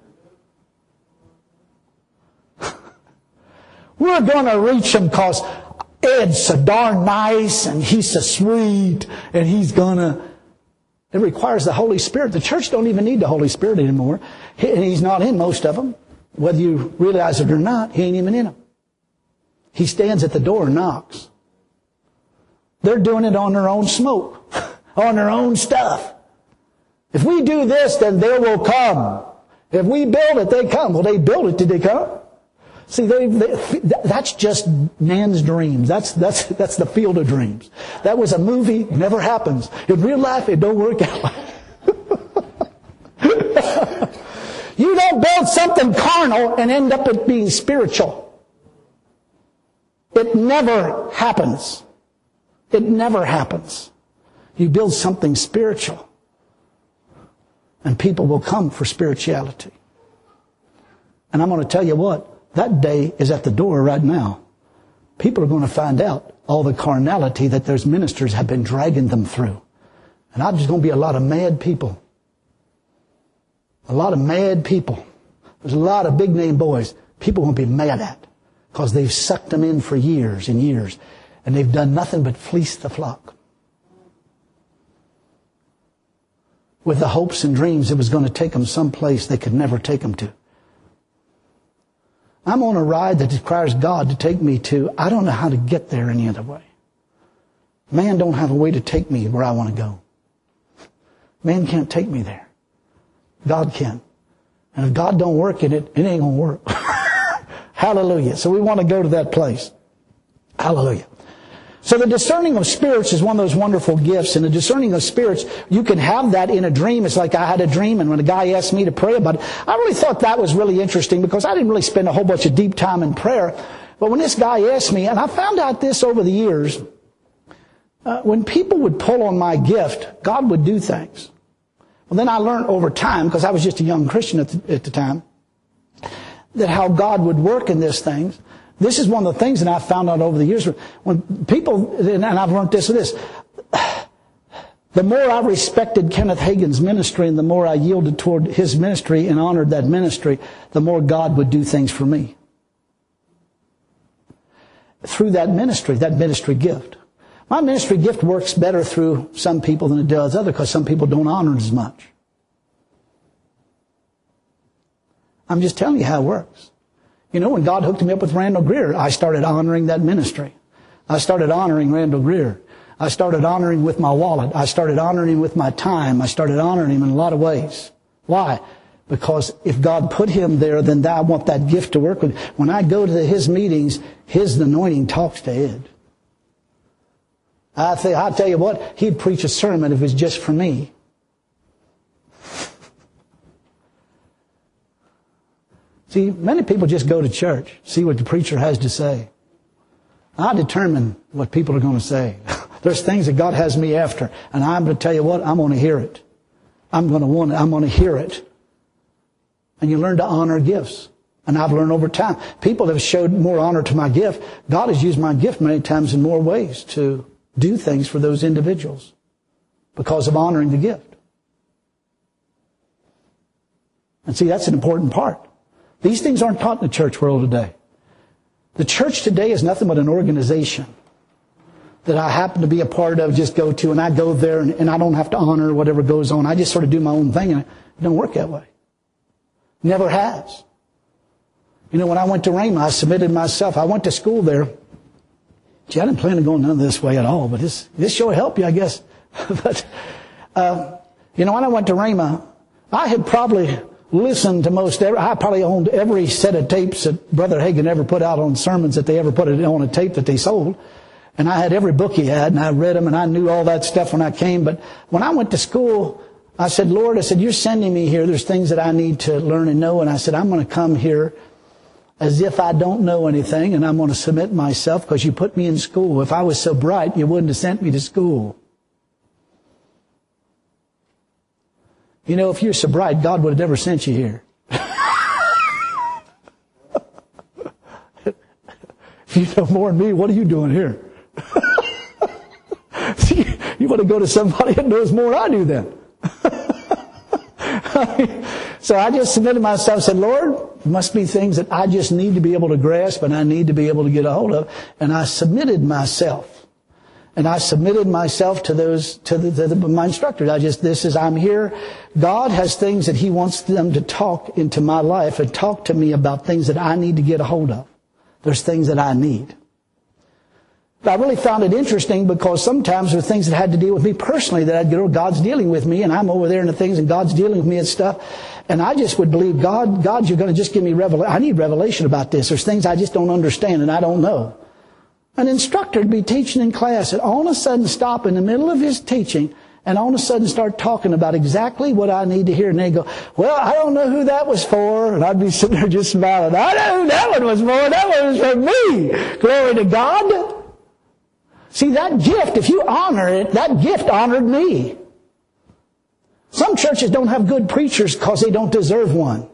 Speaker 1: We're going to reach them because Ed's so darn nice and he's so sweet and he's going to... It requires the Holy Spirit. The church don't even need the Holy Spirit anymore. And He's not in most of them. Whether you realize it or not, He ain't even in them. He stands at the door and knocks. They're doing it on their own smoke, on their own stuff. If we do this, then they will come. If we build it, they come. Well, they built it. Did they come? See, they, they, that's just man's dreams. That's, that's, that's the field of dreams. That was a movie. It never happens. In real life, it don't work out. You don't build something carnal and end up it being spiritual. It never happens. It never happens. You build something spiritual, and people will come for spirituality. And I'm going to tell you what, that day is at the door right now. People are going to find out all the carnality that those ministers have been dragging them through. And I'm just going to be a lot of mad people. A lot of mad people. There's a lot of big name boys people won't be mad at because they've sucked them in for years and years. And they've done nothing but fleece the flock. With the hopes and dreams it was going to take them someplace they could never take them to. I'm on a ride that requires God to take me to. I don't know how to get there any other way. Man don't have a way to take me where I want to go. Man can't take me there. God can. And if God don't work in it, it ain't going to work. Hallelujah. So we want to go to that place. Hallelujah. So the discerning of spirits is one of those wonderful gifts. And the discerning of spirits, you can have that in a dream. It's like I had a dream, and when a guy asked me to pray about it, I really thought that was really interesting because I didn't really spend a whole bunch of deep time in prayer. But when this guy asked me, and I found out this over the years, uh, when people would pull on my gift, God would do things. Well, then I learned over time, because I was just a young Christian at the, at the time, that how God would work in these things. This is one of the things that I found out over the years. When people, and I've learned this with this, the more I respected Kenneth Hagin's ministry and the more I yielded toward his ministry and honored that ministry, the more God would do things for me. Through that ministry, that ministry gift. My ministry gift works better through some people than it does others because some people don't honor it as much. I'm just telling you how it works. You know, when God hooked me up with Randall Greer, I started honoring that ministry. I started honoring Randall Greer. I started honoring him with my wallet. I started honoring him with my time. I started honoring him in a lot of ways. Why? Because if God put him there, then I want that gift to work with. When I go to his meetings, his anointing talks to Ed. I think, I'll tell you what, he'd preach a sermon if it was just for me. See, many people just go to church, see what the preacher has to say. I determine what people are going to say. There's things that God has me after, and I'm going to tell you what, I'm going to hear it. I'm going to want it. I'm going to hear it. And you learn to honor gifts. And I've learned over time. People have showed more honor to my gift. God has used my gift many times in more ways to do things for those individuals because of honoring the gift. And see, that's an important part. These things aren't taught in the church world today. The church today is nothing but an organization that I happen to be a part of, just go to, and I go there and, and I don't have to honor whatever goes on. I just sort of do my own thing, and it don't work that way. Never has. You know, when I went to Rhema, I submitted myself. I went to school there. Gee, I didn't plan on going none of this way at all, but this, this sure helped you, I guess. but, uh, you know, when I went to Rhema, I had probably listened to most every, I probably owned every set of tapes that Brother Hagin ever put out on sermons that they ever put it on a tape that they sold. And I had every book he had, and I read them, and I knew all that stuff when I came. But when I went to school, I said, Lord, I said, you're sending me here. There's things that I need to learn and know. And I said, I'm going to come here as if I don't know anything, and I'm going to submit myself because you put me in school. If I was so bright, you wouldn't have sent me to school. You know, if you're so bright, God would have never sent you here. If you know more than me, what are you doing here? See, you want to go to somebody that knows more than I do then. So I just submitted myself and said, Lord, there must be things that I just need to be able to grasp and I need to be able to get a hold of. And I submitted myself. And I submitted myself to those, to, the, to the, my instructors. I just, this is, I'm here. God has things that He wants them to talk into my life and talk to me about things that I need to get a hold of. There's things that I need. But I really found it interesting because sometimes there were things that had to deal with me personally that I'd go, God's dealing with me, and I'm over there in the things and God's dealing with me and stuff. And I just would believe, God, God, you're going to just give me revelation. I need revelation about this. There's things I just don't understand and I don't know. An instructor would be teaching in class and all of a sudden stop in the middle of his teaching and all of a sudden start talking about exactly what I need to hear. And they'd go, well, I don't know who that was for. And I'd be sitting there just smiling. I know who that one was for. That one was for me. Glory to God. See, that gift, if you honor it, that gift honored me. Some churches don't have good preachers because they don't deserve one.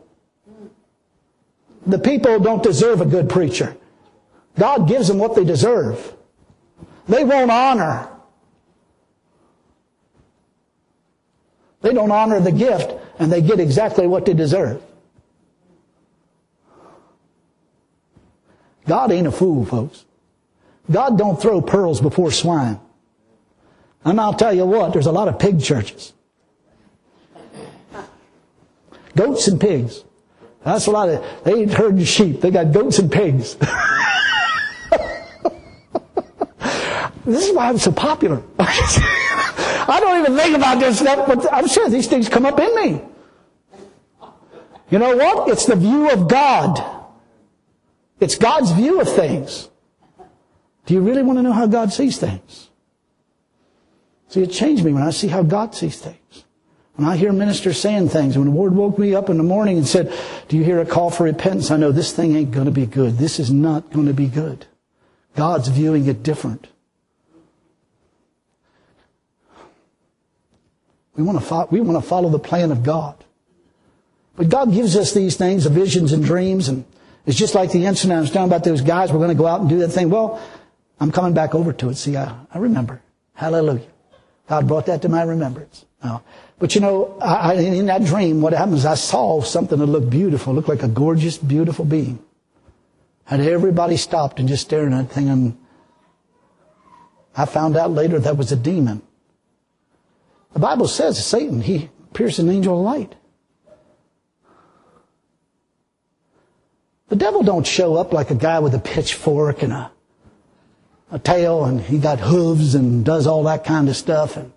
Speaker 1: The people don't deserve a good preacher. God gives them what they deserve. They won't honor. They don't honor the gift, and they get exactly what they deserve. God ain't a fool, folks. God don't throw pearls before swine. And I'll tell you what, there's a lot of pig churches. Goats and pigs. That's a lot of, they ain't herding sheep. They got goats and pigs. This is why I'm so popular. I don't even think about this stuff, but I'm sure these things come up in me. You know what? It's the view of God. It's God's view of things. Do you really want to know how God sees things? See, it changed me when I see how God sees things. When I hear ministers saying things, when the Lord woke me up in the morning and said, do you hear a call for repentance? I know this thing ain't going to be good. This is not going to be good. God's viewing it different. We want to follow, we want to follow the plan of God. But God gives us these things, the visions and dreams, and it's just like the incident I was talking about, those guys were going to go out and do that thing. Well, I'm coming back over to it. See, I, I remember. Hallelujah. God brought that to my remembrance. Oh. But you know, I, in that dream, what happened is I saw something that looked beautiful, looked like a gorgeous, beautiful being. Had everybody stopped and just staring at that thing, and I found out later that was a demon. The Bible says Satan, he appears an angel of light. The devil don't show up like a guy with a pitchfork and a, a tail, and he got hooves and does all that kind of stuff. And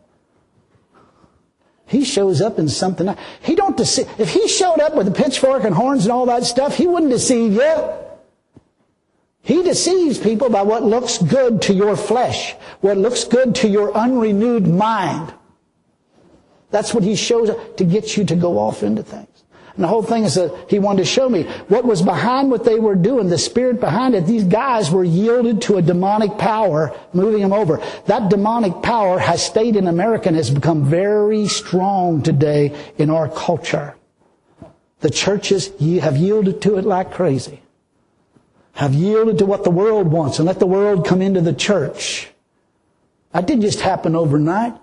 Speaker 1: he shows up in something. He don't deceive. If he showed up with a pitchfork and horns and all that stuff, he wouldn't deceive you. He deceives people by what looks good to your flesh, what looks good to your unrenewed mind. That's what he shows up to get you to go off into things. And the whole thing is that he wanted to show me what was behind what they were doing, the spirit behind it. These guys were yielded to a demonic power moving them over. That demonic power has stayed in America and has become very strong today in our culture. The churches have yielded to it like crazy. Have yielded to what the world wants and let the world come into the church. That didn't just happen overnight.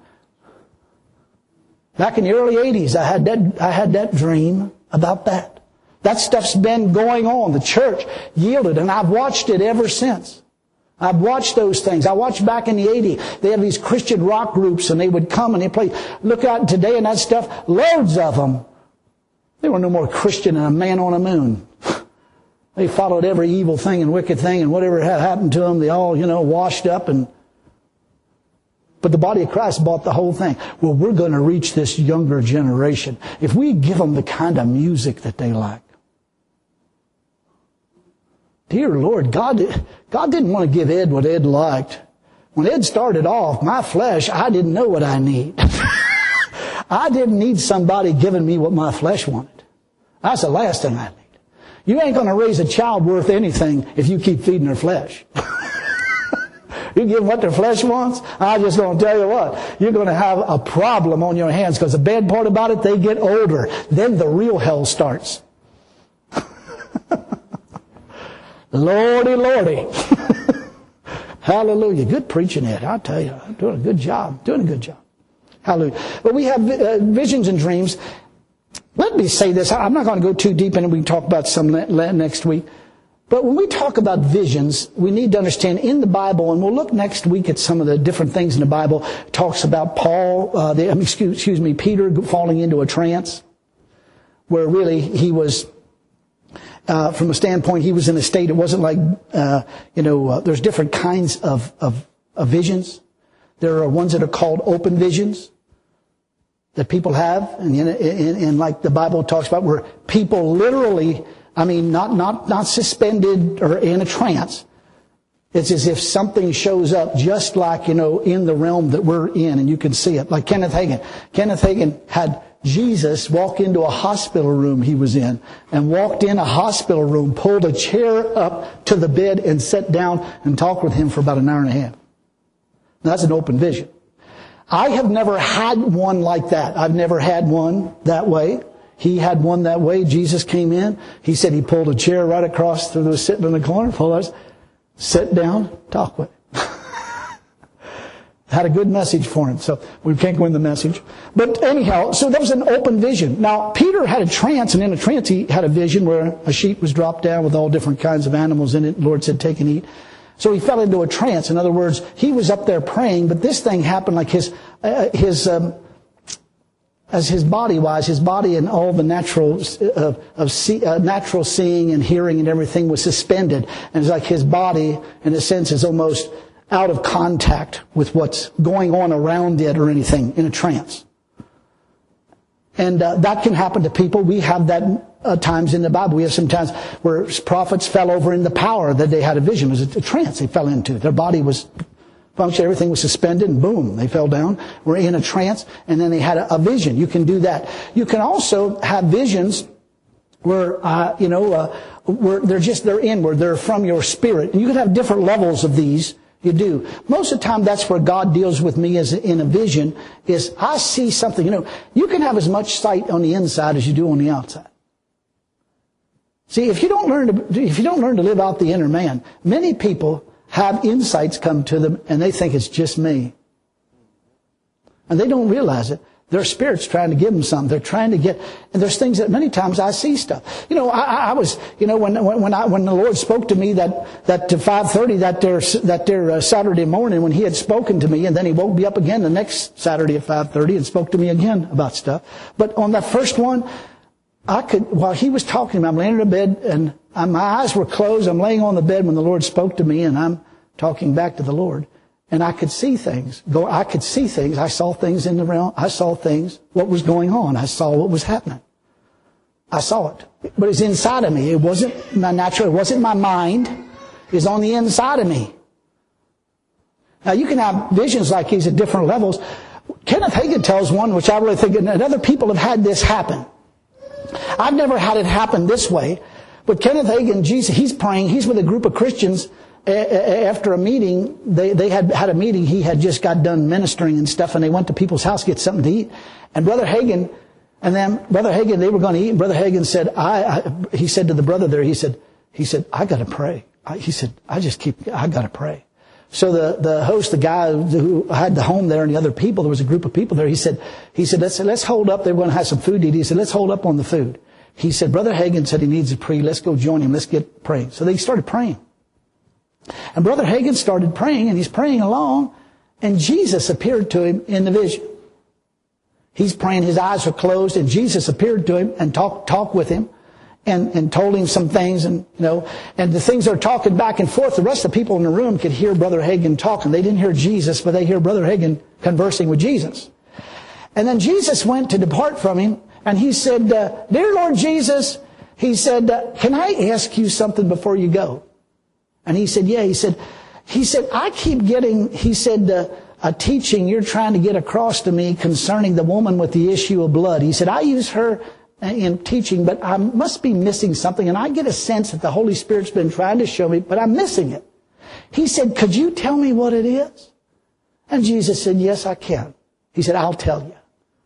Speaker 1: Back in the early eighties, I had that, I had that dream about that. That stuff's been going on. The church yielded, and I've watched it ever since. I've watched those things. I watched back in the eighties. They have these Christian rock groups, and they would come and they play. Look out today and that stuff. Loads of them. They were no more Christian than a man on a moon. They followed every evil thing and wicked thing, and whatever had happened to them, they all, you know, washed up. And but the body of Christ bought the whole thing. Well, we're going to reach this younger generation if we give them the kind of music that they like. Dear Lord, God, God didn't want to give Ed what Ed liked. When Ed started off, my flesh, I didn't know what I need. I didn't need somebody giving me what my flesh wanted. That's the last thing I need. You ain't going to raise a child worth anything if you keep feeding their flesh. You give them what their flesh wants, I'm just going to tell you what, you're going to have a problem on your hands, because the bad part about it, they get older. Then the real hell starts. Lordy, Lordy. Hallelujah. Good preaching, Ed. I'll tell you, I'm doing a good job. Doing a good job. Hallelujah. But we have uh, visions and dreams. Let me say this. I'm not going to go too deep in it. We can talk about some next week. But when we talk about visions, we need to understand in the Bible, and we'll look next week at some of the different things in the Bible. It talks about Paul, uh, the, excuse, excuse me, Peter falling into a trance, where really he was, uh, from a standpoint, he was in a state. It wasn't like, uh, you know, uh, there's different kinds of, of, of visions. There are ones that are called open visions that people have, and, in, in, in like the Bible talks about, where people literally, I mean, not, not, not suspended or in a trance. It's as if something shows up just like, you know, in the realm that we're in, and you can see it. Like Kenneth Hagin. Kenneth Hagin had Jesus walk into a hospital room he was in, and walked in a hospital room, pulled a chair up to the bed and sat down and talked with him for about an hour and a half. Now, that's an open vision. I have never had one like that. I've never had one that way. He had one that way. Jesus came in. He said he pulled a chair right across, there was sitting in the corner, pulled us, sit down, talk with him. Had a good message for him, so we can't go in the message. But anyhow, so there was an open vision. Now, Peter had a trance, and in a trance he had a vision where a sheet was dropped down with all different kinds of animals in it. The Lord said, take and eat. So he fell into a trance. In other words, he was up there praying, but this thing happened like his, uh, his, um, as his body-wise, his body and all the natural, uh, of see, uh, natural seeing and hearing and everything was suspended. And it's like his body, in a sense, is almost out of contact with what's going on around it or anything, in a trance. And uh, that can happen to people. We have that uh, times in the Bible. We have some times where prophets fell over in the power that they had a vision. It was a trance they fell into. Their body was functioning, everything was suspended, and boom, they fell down. Were in a trance, and then they had a, a vision. You can do that. You can also have visions where, uh, you know, uh, where they're just, they're inward. They're from your spirit. And you can have different levels of these. You do. Most of the time, that's where God deals with me as in a vision, is I see something. You know, you can have as much sight on the inside as you do on the outside. See, if you don't learn to, if you don't learn to live out the inner man, many people have insights come to them and they think it's just me. And they don't realize it. Their spirit's trying to give them something. They're trying to get, and there's things that many times I see stuff. You know, I, I was, you know, when when I when the Lord spoke to me that that to five thirty that there that there uh, Saturday morning when He had spoken to me, and then He woke me up again the next Saturday at five thirty and spoke to me again about stuff. But on that first one, I could, while He was talking to me, I'm laying in bed and I, my eyes were closed. I'm laying on the bed when the Lord spoke to me, and I'm talking back to the Lord. And I could see things. Go. I could see things. I saw things in the realm. I saw things. What was going on? I saw what was happening. I saw it. But it's inside of me. It wasn't my natural. It wasn't my mind. It's on the inside of me. Now you can have visions like these at different levels. Kenneth Hagin tells one, which I really think, and other people have had this happen. I've never had it happen this way. But Kenneth Hagin, Jesus, he's praying. He's with a group of Christians. After a meeting, they, they had had a meeting. He had just got done ministering and stuff, and they went to people's house to get something to eat. And Brother Hagin, and then Brother Hagin, they were going to eat. And Brother Hagin said, I, I he said to the brother there, he said, he said, I got to pray. I, he said, I just keep, I got to pray. So the, the host, the guy who had the home there and the other people, there was a group of people there. He said, he said, let's, let's hold up. They were going to have some food to eat. He said, let's hold up on the food. He said, Brother Hagin said he needs to pray. Let's go join him. Let's get praying. So they started praying. And Brother Hagin started praying, and he's praying along, and Jesus appeared to him in the vision. He's praying, his eyes are closed, and Jesus appeared to him and talked talked with him and, and told him some things, and you know, and the things are talking back and forth. The rest of the people in the room could hear Brother Hagin talking. They didn't hear Jesus, but they hear Brother Hagin conversing with Jesus. And then Jesus went to depart from him, and he said, uh, Dear Lord Jesus, he said, uh, can I ask you something before you go? And he said, yeah, he said, he said, I keep getting, he said, uh, a teaching you're trying to get across to me concerning the woman with the issue of blood. He said, I use her in teaching, but I must be missing something. And I get a sense that the Holy Spirit's been trying to show me, but I'm missing it. He said, could you tell me what it is? And Jesus said, yes, I can. He said, I'll tell you.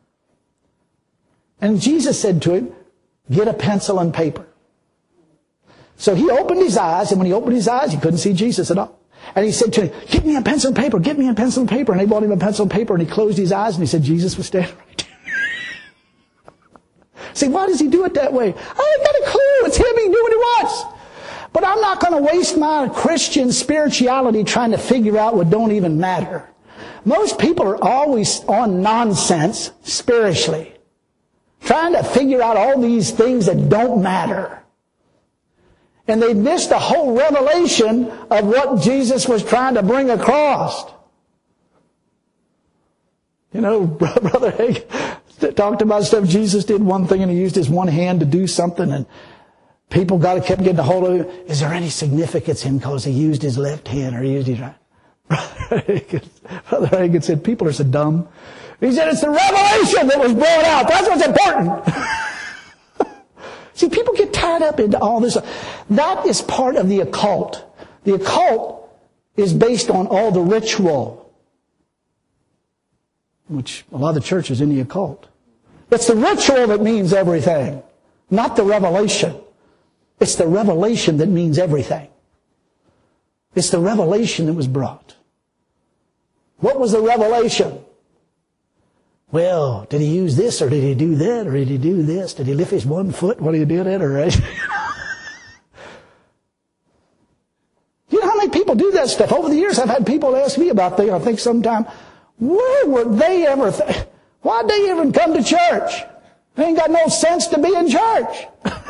Speaker 1: And Jesus said to him, get a pencil and paper. So he opened his eyes, and when he opened his eyes, he couldn't see Jesus at all. And he said to him, get me a pencil and paper, get me a pencil and paper. And they brought him a pencil and paper, and he closed his eyes, and he said, Jesus was standing right there. See, why does he do it that way? I ain't got a clue. It's him. He can do what he wants. But I'm not going to waste my Christian spirituality trying to figure out what don't even matter. Most people are always on nonsense spiritually, trying to figure out all these things that don't matter. And they missed the whole revelation of what Jesus was trying to bring across. You know, Brother Hagin talked about stuff. Jesus did one thing, and he used his one hand to do something, and people got kept getting a hold of him. Is there any significance in him because he used his left hand or he used his right? Brother Hagin, Brother Hagin said, people are so dumb. He said, it's the revelation that was brought out. That's what's important. See, people get tied up into all this. That is part of the occult. The occult is based on all the ritual, which a lot of the church is in the occult. It's the ritual that means everything, not the revelation. It's the revelation that means everything. It's the revelation that was brought. What was the revelation? Well, did he use this, or did he do that, or did he do this? Did he lift his one foot when he did it? Or you know how many people do that stuff? Over the years, I've had people ask me about things. I think sometime, where would they ever? Th- Why'd they even come to church? They ain't got no sense to be in church.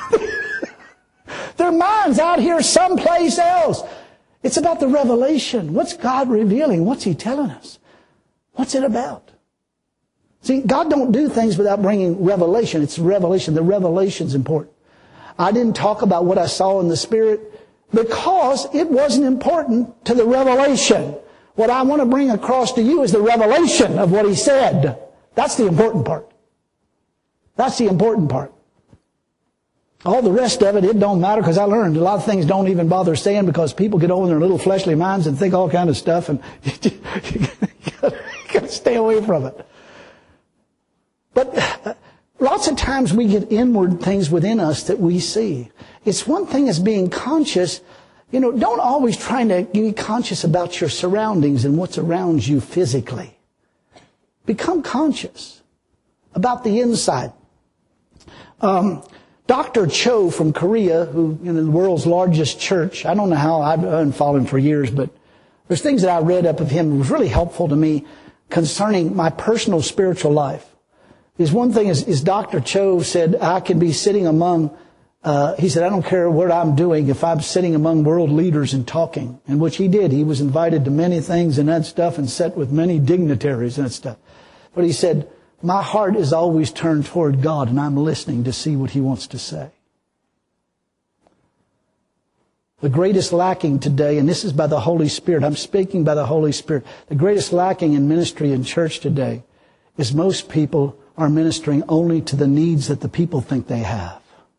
Speaker 1: Their mind's out here someplace else. It's about the revelation. What's God revealing? What's He telling us? What's it about? See, God don't do things without bringing revelation. It's revelation. The revelation's important. I didn't talk about what I saw in the Spirit because it wasn't important to the revelation. What I want to bring across to you is the revelation of what He said. That's the important part. That's the important part. All the rest of it, it don't matter, because I learned a lot of things don't even bother saying because people get over in their little fleshly minds and think all kind of stuff, and you got to stay away from it. But uh, lots of times we get inward things within us that we see. It's one thing as being conscious. You know, don't always try to be conscious about your surroundings and what's around you physically. Become conscious about the inside. Um, Doctor Cho from Korea, who in the world's largest church, I don't know how, I've been following him for years, but there's things that I read up of him that was really helpful to me concerning my personal spiritual life. Is one thing is, is Doctor Cho said, I can be sitting among, uh, he said, I don't care what I'm doing if I'm sitting among world leaders and talking. And which he did. He was invited to many things and that stuff and sat with many dignitaries and that stuff. But he said, my heart is always turned toward God, and I'm listening to see what He wants to say. The greatest lacking today, and this is by the Holy Spirit, I'm speaking by the Holy Spirit, the greatest lacking in ministry in church today is most people are ministering only to the needs that the people think they have.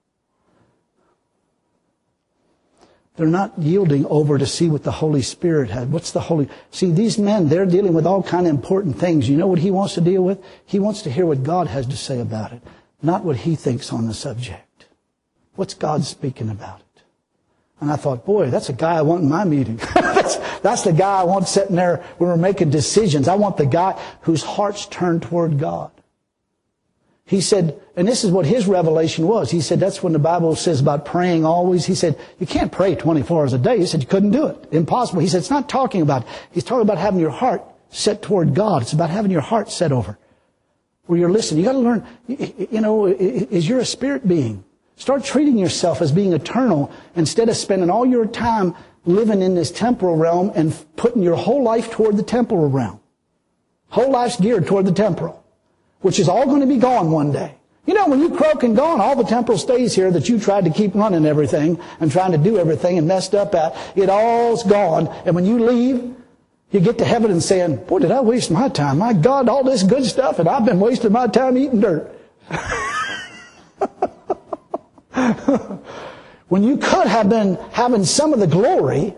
Speaker 1: They're not yielding over to see what the Holy Spirit had. What's the Holy... See, these men, they're dealing with all kind of important things. You know what He wants to deal with? He wants to hear what God has to say about it, not what he thinks on the subject. What's God speaking about it? And I thought, boy, that's a guy I want in my meeting. that's, that's the guy I want sitting there when we're making decisions. I want the guy whose heart's turned toward God. He said, and this is what his revelation was. He said, that's when the Bible says about praying always. He said, you can't pray twenty-four hours a day. He said, you couldn't do it. Impossible. He said, it's not talking about, he's talking about having your heart set toward God. It's about having your heart set over where you're listening. You got to learn, you know, is you're a spirit being. Start treating yourself as being eternal instead of spending all your time living in this temporal realm and putting your whole life toward the temporal realm. Whole life's geared toward the temporal, which is all going to be gone one day. You know, when you croak and gone, all the temporal stays here that you tried to keep running everything and trying to do everything and messed up at. It all's gone. And when you leave, you get to heaven and saying, boy, did I waste my time. My God, all this good stuff, and I've been wasting my time eating dirt. When you could have been having some of the glory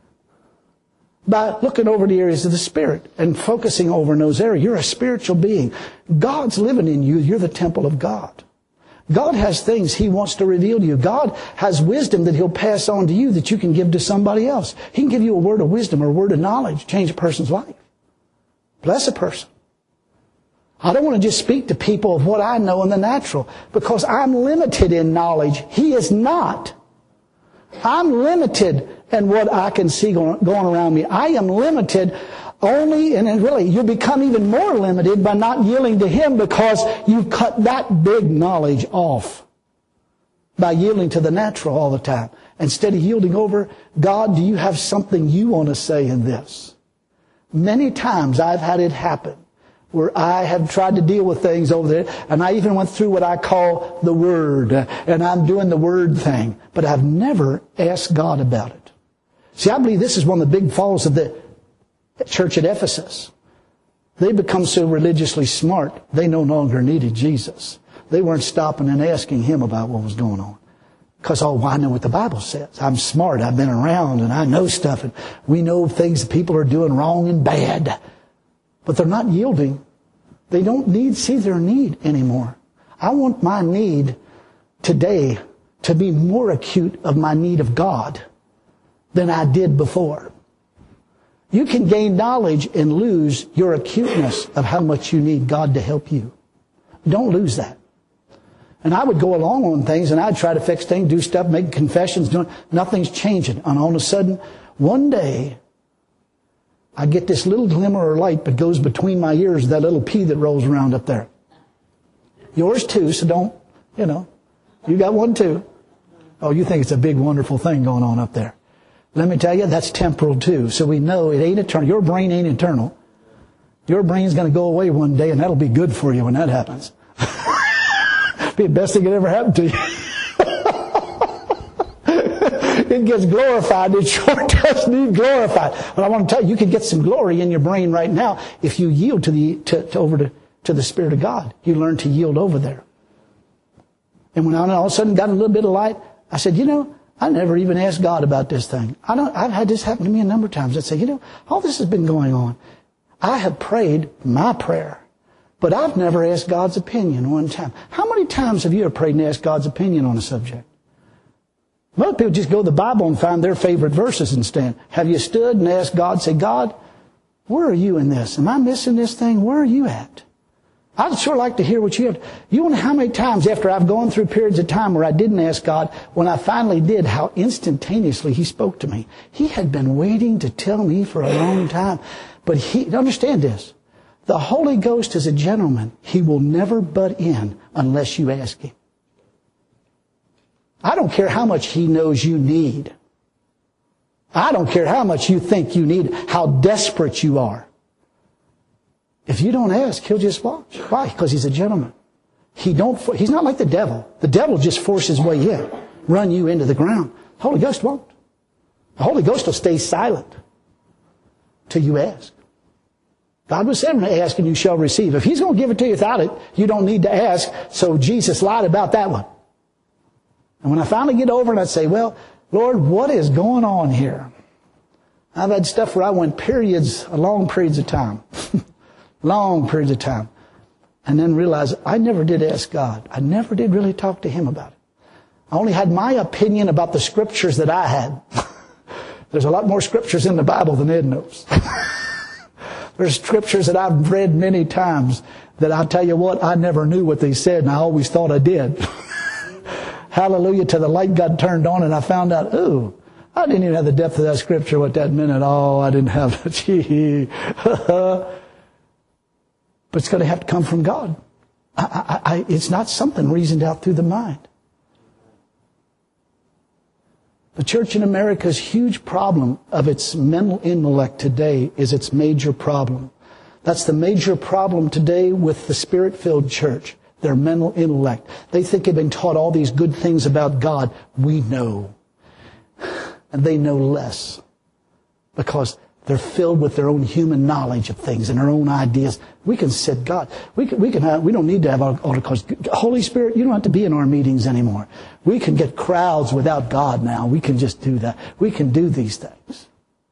Speaker 1: by looking over the areas of the Spirit and focusing over in those areas. You're a spiritual being. God's living in you. You're the temple of God. God has things He wants to reveal to you. God has wisdom that He'll pass on to you that you can give to somebody else. He can give you a word of wisdom or a word of knowledge, change a person's life. Bless a person. I don't want to just speak to people of what I know in the natural because I'm limited in knowledge. He is not. I'm limited in what I can see going, going around me. I am limited only, and really, you become even more limited by not yielding to Him because you've cut that big knowledge off by yielding to the natural all the time. Instead of yielding over, God, do you have something you want to say in this? Many times I've had it happen where I have tried to deal with things over there, and I even went through what I call the Word, and I'm doing the Word thing, but I've never asked God about it. See, I believe this is one of the big faults of the church at Ephesus. They become so religiously smart, they no longer needed Jesus. They weren't stopping and asking Him about what was going on. Because, oh, well, I know what the Bible says. I'm smart, I've been around, and I know stuff, and we know things that people are doing wrong and bad. But they're not yielding. They don't need, see their need anymore. I want my need today to be more acute of my need of God than I did before. You can gain knowledge and lose your acuteness of how much you need God to help you. Don't lose that. And I would go along on things, and I'd try to fix things, do stuff, make confessions, doing nothing's changing. And all of a sudden, one day, I get this little glimmer of light that goes between my ears, that little pea that rolls around up there. Yours too, so don't, you know, you got one too. Oh, you think it's a big, wonderful thing going on up there. Let me tell you, that's temporal too. So we know it ain't eternal. Your brain ain't eternal. Your brain's going to go away one day, and that'll be good for you when that happens. Be the best thing that ever happened to you. It gets glorified. It sure does need glorified. But I want to tell you, you can get some glory in your brain right now if you yield to the to, to over to, to the Spirit of God. You learn to yield over there. And when I all of a sudden got a little bit of light, I said, you know, I never even asked God about this thing. I don't. I've had this happen to me a number of times. I'd say, you know, all this has been going on. I have prayed my prayer, but I've never asked God's opinion one time. How many times have you ever prayed and asked God's opinion on a subject? Most people just go to the Bible and find their favorite verses instead. Have you stood and asked God, say, God, where are you in this? Am I missing this thing? Where are you at? I'd sure like to hear what you have. You know how many times after I've gone through periods of time where I didn't ask God, when I finally did, how instantaneously He spoke to me. He had been waiting to tell me for a long time. But He, understand this, the Holy Ghost is a gentleman. He will never butt in unless you ask Him. I don't care how much He knows you need. I don't care how much you think you need, how desperate you are. If you don't ask, He'll just watch. Why? Because He's a gentleman. He don't. He's not like the devil. The devil just forces his way in, run you into the ground. The Holy Ghost won't. The Holy Ghost will stay silent till you ask. God was saying, ask and you shall receive. If He's going to give it to you without it, you don't need to ask. So Jesus lied about that one. And when I finally get over it, I'd say, well, Lord, what is going on here? I've had stuff where I went periods, long periods of time. long periods of time. And then realized I never did ask God. I never did really talk to Him about it. I only had my opinion about the scriptures that I had. There's a lot more scriptures in the Bible than Ed knows. There's scriptures that I've read many times that I tell you what, I never knew what they said, and I always thought I did. Hallelujah, till the light got turned on and I found out, ooh, I didn't even have the depth of that scripture what that meant at all. I didn't have it. But it's going to have to come from God. I, I, I, it's not something reasoned out through the mind. The church in America's huge problem of its mental intellect today is its major problem. That's the major problem today with the Spirit-filled church. Their mental intellect. They think they've been taught all these good things about God. We know. And they know less. Because they're filled with their own human knowledge of things and their own ideas. We can sit God. We can, we can have, we don't need to have our altar calls. Holy Spirit, you don't have to be in our meetings anymore. We can get crowds without God now. We can just do that. We can do these things.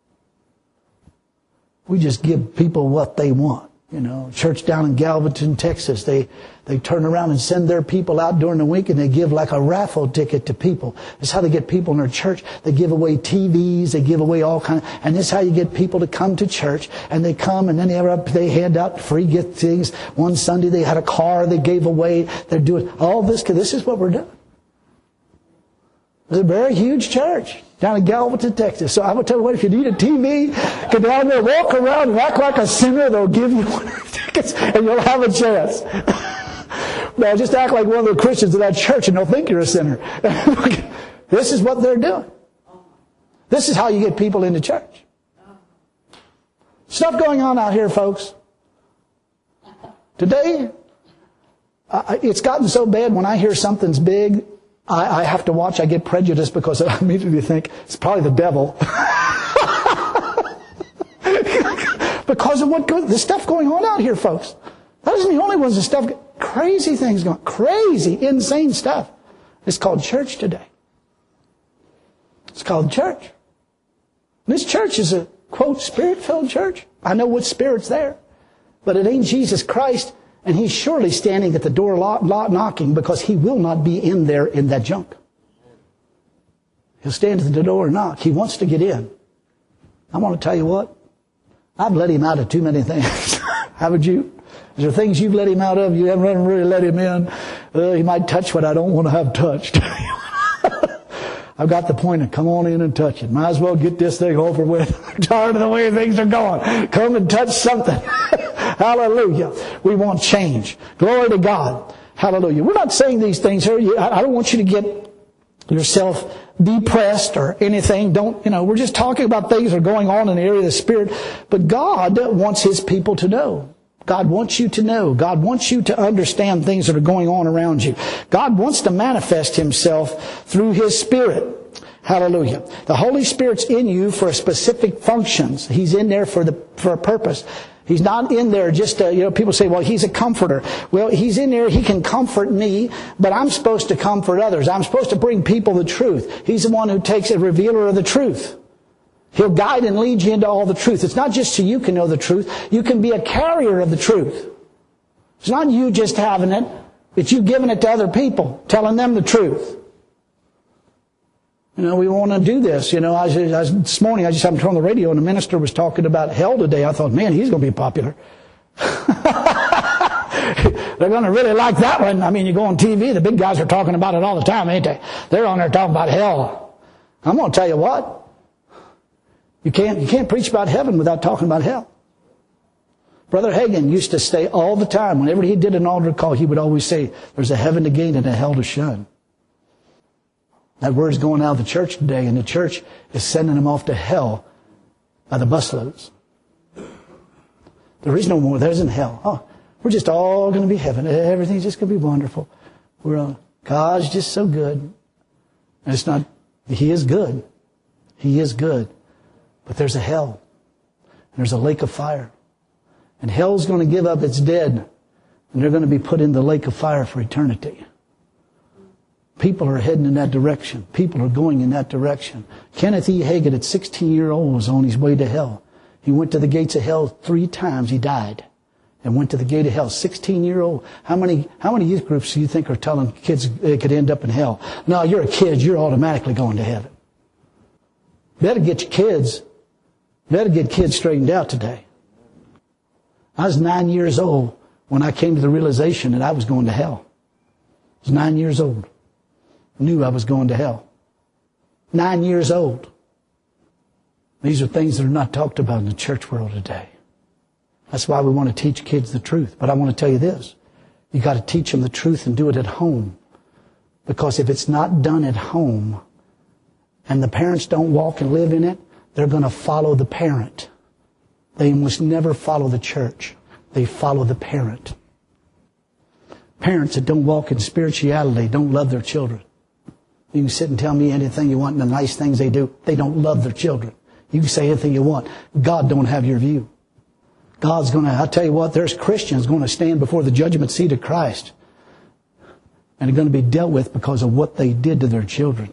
Speaker 1: We just give people what they want. You know, church down in Galveston, Texas, they, they turn around and send their people out during the week and they give like a raffle ticket to people. That's how they get people in their church. They give away T Vs, they give away all kinds, and this is how you get people to come to church. And they come and then they, have, they hand out free gift things. One Sunday they had a car they gave away. They're doing all this, because this is what we're doing. It's a very huge church down in Galveston, Texas. So I will tell you what, if you need a T V, go down there, walk around and act like a sinner. They'll give you one of the tickets and you'll have a chance. Now just act like one of the Christians of that church and they'll think you're a sinner. This is what they're doing. This is how you get people into church. Stuff going on out here, folks. Today, uh, it's gotten so bad when I hear something's big, I, I have to watch. I get prejudiced because I immediately think it's probably the devil. Because of what go, the stuff going on out here, folks. That isn't the only ones. The stuff, crazy things going, crazy, insane stuff. It's called church today. It's called church. This church is a, quote, Spirit-filled church. I know what Spirit's there. But it ain't Jesus Christ. And He's surely standing at the door knocking, because He will not be in there in that junk. He'll stand at the door and knock. He wants to get in. I want to tell you what. I've let him out of too many things. Haven't you? Is there things you've let him out of? You haven't really let him in. Uh, he might touch what I don't want to have touched. I've got the point of come on in and touch it. Might as well get this thing over with. I'm tired of the way things are going. Come and touch something. Hallelujah. We want change. Glory to God. Hallelujah. We're not saying these things here. I don't want you to get yourself depressed or anything. Don't, you know, we're just talking about things that are going on in the area of the Spirit. But God wants His people to know. God wants you to know. God wants you to understand things that are going on around you. God wants to manifest Himself through His Spirit. Hallelujah. The Holy Spirit's in you for specific functions. He's in there for the for a purpose. He's not in there just to, you know, people say, well, He's a comforter. Well, He's in there, He can comfort me, but I'm supposed to comfort others. I'm supposed to bring people the truth. He's the one who takes a revealer of the truth. He'll guide and lead you into all the truth. It's not just so you can know the truth. You can be a carrier of the truth. It's not you just having it. It's you giving it to other people, telling them the truth. You know, we want to do this. You know, I was, I was, this morning I just happened to turn on the radio and the minister was talking about hell today. I thought, man, he's going to be popular. They're going to really like that one. I mean, you go on T V, the big guys are talking about it all the time, ain't they? They're on there talking about hell. I'm going to tell you what. You can't, you can't preach about heaven without talking about hell. Brother Hagin used to say all the time, whenever he did an altar call, he would always say, there's a heaven to gain and a hell to shun. That word's going out of the church today, and the church is sending them off to hell by the busloads. There is no more. There isn't hell. Oh, we're just all going to be heaven. Everything's just going to be wonderful. We're on. God's just so good. And it's not, He is good. He is good. But there's a hell. And there's a lake of fire. And hell's going to give up its dead. And they're going to be put in the lake of fire for eternity. People are heading in that direction. People are going in that direction. Kenneth E. Hagin at sixteen years old was on his way to hell. He went to the gates of hell three times. He died. And went to the gate of hell. sixteen years old. How many, how many youth groups do you think are telling kids they could end up in hell? No, you're a kid. You're automatically going to heaven. Better get your kids. Better get kids straightened out today. I was nine years old when I came to the realization that I was going to hell. I was nine years old. I knew I was going to hell. Nine years old. These are things that are not talked about in the church world today. That's why we want to teach kids the truth. But I want to tell you this. You've got to teach them the truth and do it at home. Because if it's not done at home and the parents don't walk and live in it, they're going to follow the parent. They must never follow the church. They follow the parent. Parents that don't walk in spirituality don't love their children. You can sit and tell me anything you want and the nice things they do. They don't love their children. You can say anything you want. God don't have your view. God's going to, I'll tell you what, there's Christians going to stand before the judgment seat of Christ. And they're going to be dealt with because of what they did to their children.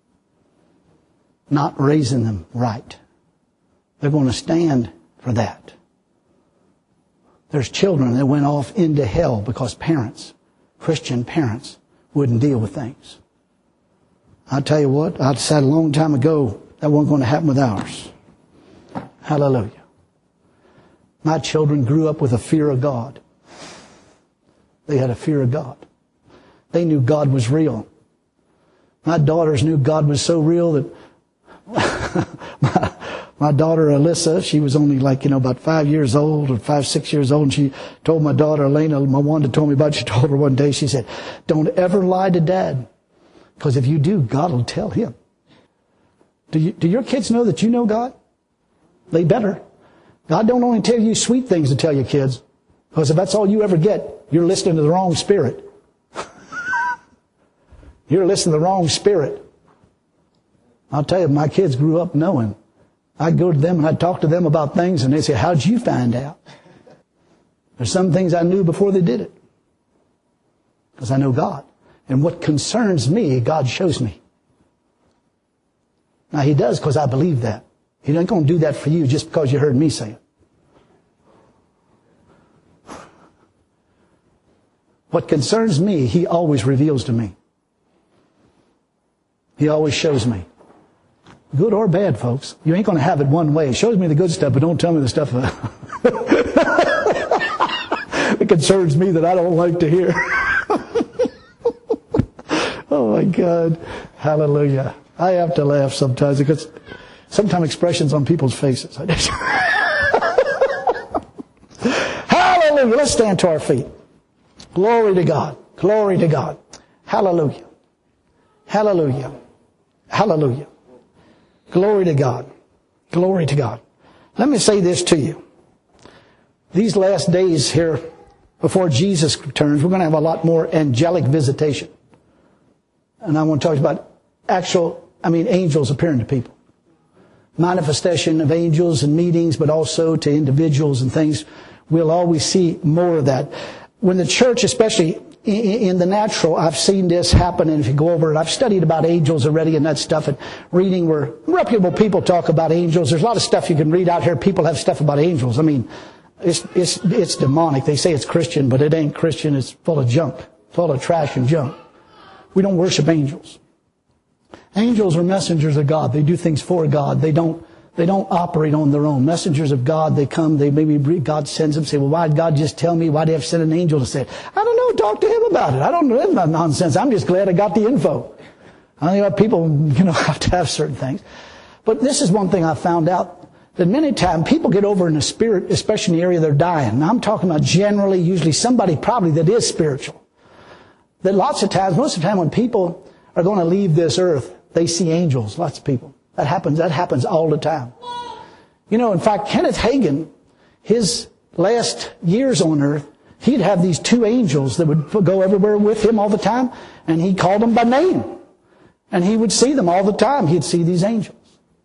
Speaker 1: Not raising them right. They're going to stand for that. There's children that went off into hell because parents, Christian parents, wouldn't deal with things. I'll tell you what, I decided a long time ago that wasn't going to happen with ours. Hallelujah. My children grew up with a fear of God. They had a fear of God. They knew God was real. My daughters knew God was so real that my, my daughter Alyssa, she was only like, you know, about five years old or five, six years old. And she told my daughter Elena, my Wanda told me about it. She told her one day, she said, don't ever lie to Dad. Because if you do, God will tell him. Do you, do your kids know that you know God? They better. God don't only tell you sweet things to tell your kids. Because if that's all you ever get, you're listening to the wrong spirit. You're listening to the wrong spirit. I'll tell you, my kids grew up knowing. I'd go to them and I'd talk to them about things and they'd say, how'd you find out? There's some things I knew before they did it. Because I know God. And what concerns me, God shows me. Now, He does because I believe that. He ain't going to do that for you just because you heard me say it. What concerns me, He always reveals to me. He always shows me. Good or bad, folks. You ain't going to have it one way. It shows me the good stuff, but don't tell me the stuff that concerns me that I don't like to hear. Oh my God. Hallelujah. I have to laugh sometimes because sometimes expressions on people's faces. Hallelujah. Let's stand to our feet. Glory to God. Glory to God. Hallelujah. Hallelujah. Hallelujah. Glory to God. Glory to God. Let me say this to you. These last days here, before Jesus returns, we're going to have a lot more angelic visitation. And I want to talk about actual, I mean, angels appearing to people. Manifestation of angels and meetings, but also to individuals and things. We'll always see more of that. When the church, especially in the natural, I've seen this happen, and if you go over it, I've studied about angels already and that stuff, and reading where reputable people talk about angels. There's a lot of stuff you can read out here. People have stuff about angels. I mean, it's it's it's demonic. They say it's Christian, but it ain't Christian. It's full of junk, full of trash and junk. We don't worship angels. Angels are messengers of God. They do things for God. They don't They don't operate on their own. Messengers of God, they come, they maybe God sends them, say, well, why did God just tell me? Why did he have to send an angel to say it? I don't know, talk to him about it. I don't know about nonsense. I'm just glad I got the info. I don't know what people, you know, have to have certain things. But this is one thing I found out, that many times people get over in the spirit, especially in the area they're dying. Now I'm talking about generally, usually somebody probably that is spiritual. That lots of times, most of the time when people are going to leave this earth, they see angels, lots of people. That happens, that happens all the time. You know, in fact, Kenneth Hagin, his last years on earth, he'd have these two angels that would go everywhere with him all the time, and he called them by name. And he would see them all the time. He'd see these angels.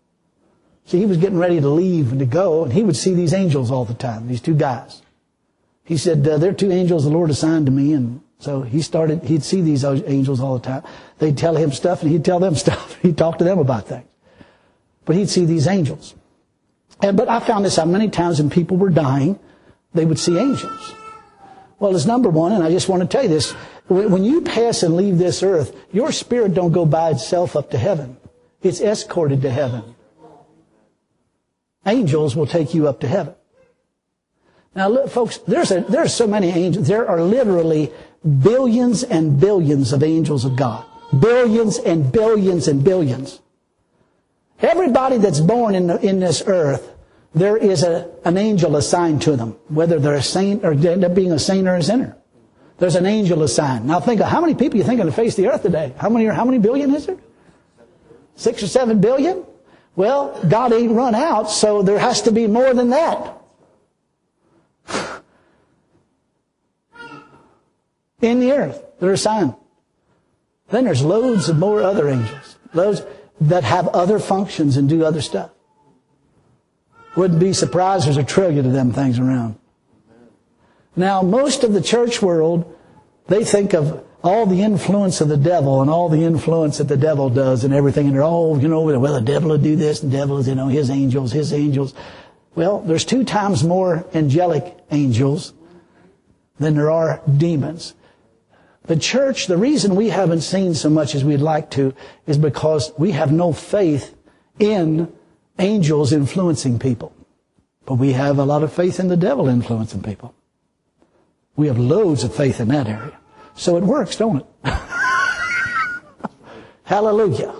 Speaker 1: See, he was getting ready to leave and to go, and he would see these angels all the time, these two guys. He said, uh, they're two angels the Lord assigned to me, and so he started, he'd see these angels all the time. They'd tell him stuff, and he'd tell them stuff. He'd talk to them about things. But he'd see these angels. And, but I found this out many times when people were dying, they would see angels. Well, it's number one, and I just want to tell you this. When you pass and leave this earth, your spirit don't go by itself up to heaven. It's escorted to heaven. Angels will take you up to heaven. Now, look, folks, there's a, there's so many angels. There are literally billions and billions of angels of God. Billions and billions and billions. Everybody that's born in, in this earth, there is a, an angel assigned to them, whether they're a saint or end up being a saint or a sinner. There's an angel assigned. Now think of how many people you think are going to face the earth today. How many, how many billion is there? Six or seven billion? Well, God ain't run out, so there has to be more than that. In the earth, they're assigned. Then there's loads of more other angels. Loads that have other functions and do other stuff. Wouldn't be surprised there's a trillion of them things around. Now, most of the church world, they think of all the influence of the devil and all the influence that the devil does and everything. And they're all, you know, well, the devil will do this, and the devil is, you know, his angels, his angels. Well, there's two times more angelic angels than there are demons. The church, the reason we haven't seen so much as we'd like to is because we have no faith in angels influencing people. But we have a lot of faith in the devil influencing people. We have loads of faith in that area. So it works, don't it? Hallelujah.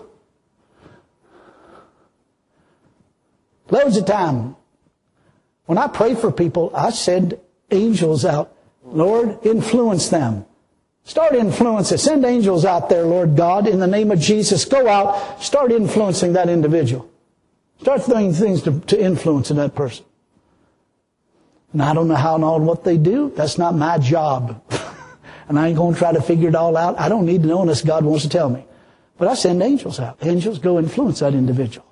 Speaker 1: Loads of time. When I pray for people, I send angels out. Lord, influence them. Start influencing. Send angels out there, Lord God, in the name of Jesus. Go out. Start influencing that individual. Start doing things to, to influence that person. And I don't know how and all what they do. That's not my job. And I ain't going to try to figure it all out. I don't need to know unless God wants to tell me. But I send angels out. Angels go influence that individual.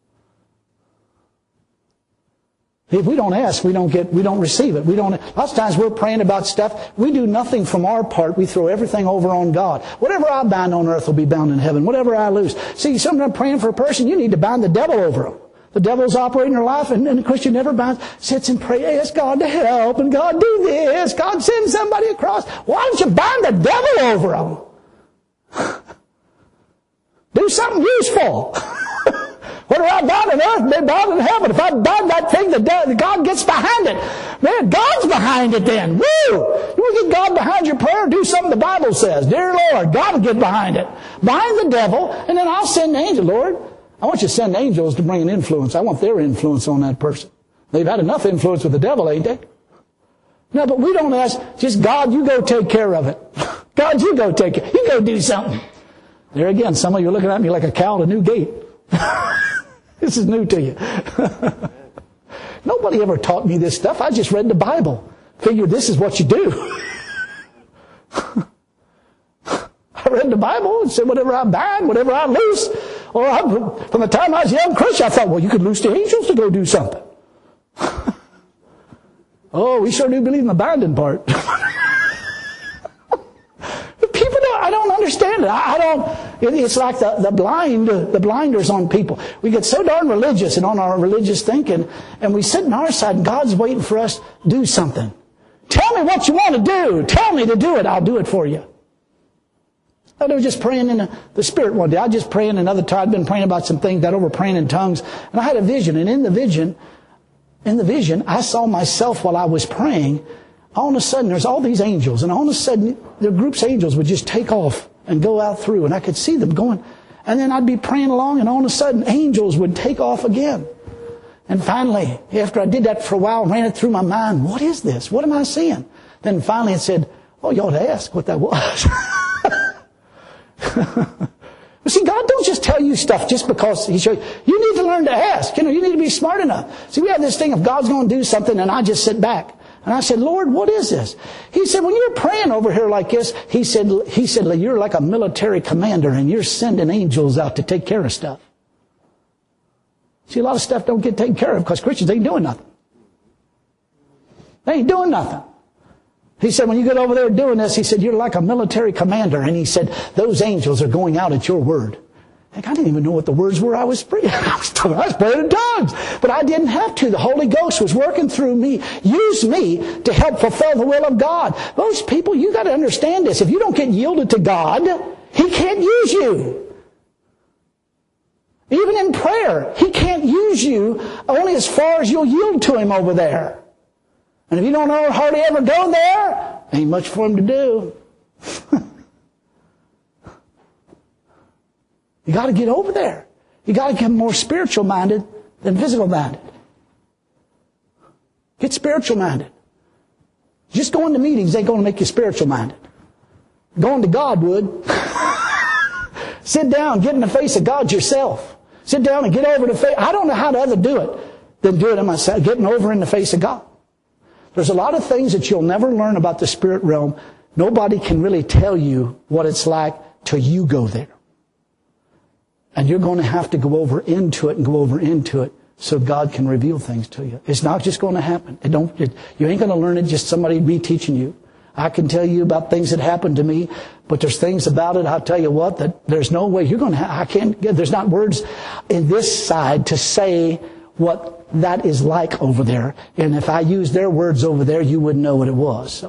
Speaker 1: If we don't ask, we don't get, we don't receive it. We don't, lots of times we're praying about stuff. We do nothing from our part. We throw everything over on God. Whatever I bind on earth will be bound in heaven. Whatever I lose. See, sometimes praying for a person, you need to bind the devil over them. The devil's operating in their life, and, and the Christian never binds, sits and prays, ask God to help, and God do this, God send somebody across. Why don't you bind the devil over them? Do something useful. What Whatever I bind on earth, they bound in heaven. If I bind that thing, the God gets behind it. Man, God's behind it then. Woo! You want to get God behind your prayer? Do something the Bible says. Dear Lord, God will get behind it. Behind the devil, and then I'll send angels. Lord, I want you to send angels to bring an influence. I want their influence on that person. They've had enough influence with the devil, ain't they? No, but we don't ask, just God, you go take care of it. God, you go take it. You go do something. There again, some of you are looking at me like a cow at a new gate. This is new to you. Nobody ever taught me this stuff. I just read the Bible. Figured this is what you do. I read the Bible and said whatever I bind, whatever I loose. Or I, from the time I was a young Christian, I thought, well, you could loose the angels to go do something. Oh, we sure do believe in the binding part. People don't, I don't understand it. I, I don't, it, it's like the, the blind, the blinders on people. We get so darn religious and on our religious thinking, and we sit on our side and God's waiting for us to do something. Tell me what you want to do. Tell me to do it. I'll do it for you. I was just praying in the, the Spirit one day. I was just praying another time. I'd been praying about some things, got over praying in tongues, and I had a vision, and in the vision, In the vision, I saw myself while I was praying. All of a sudden, there's all these angels. And all of a sudden, the group's angels would just take off and go out through. And I could see them going. And then I'd be praying along, and all of a sudden, angels would take off again. And finally, after I did that for a while, ran it through my mind. What is this? What am I seeing? Then finally it said, oh, you ought to ask what that was. But see, God don't just tell you stuff just because He shows you. You need to learn to ask. You know, you need to be smart enough. See, we have this thing of God's going to do something and I just sit back. And I said, Lord, what is this? He said, when you're praying over here like this, He said, He said, you're like a military commander and you're sending angels out to take care of stuff. See, a lot of stuff don't get taken care of because Christians ain't doing nothing. They ain't doing nothing. He said, when you get over there doing this, He said, you're like a military commander. And He said, those angels are going out at your word. Heck, I didn't even know what the words were I was praying. I was, I was praying in tongues. But I didn't have to. The Holy Ghost was working through me, used me to help fulfill the will of God. Those people, you got to understand this. If you don't get yielded to God, He can't use you. Even in prayer, He can't use you only as far as you'll yield to Him over there. And if you don't know hardly ever go there, ain't much for Him to do. You got to get over there. You got to get more spiritual minded than physical minded. Get spiritual minded. Just going to meetings ain't going to make you spiritual minded. Going to God would. Sit down, get in the face of God yourself. Sit down and get over the face. I don't know how to other do it than do it in myself, getting over in the face of God. There's a lot of things that you'll never learn about the spirit realm. Nobody can really tell you what it's like till you go there. And you're going to have to go over into it and go over into it so God can reveal things to you. It's not just going to happen. It don't. It, you ain't going to learn it just somebody me teaching you. I can tell you about things that happened to me, but there's things about it, I'll tell you what, that there's no way you're going to have, I can't, there's not words in this side to say what that is like over there. And if I used their words over there, you wouldn't know what it was. So.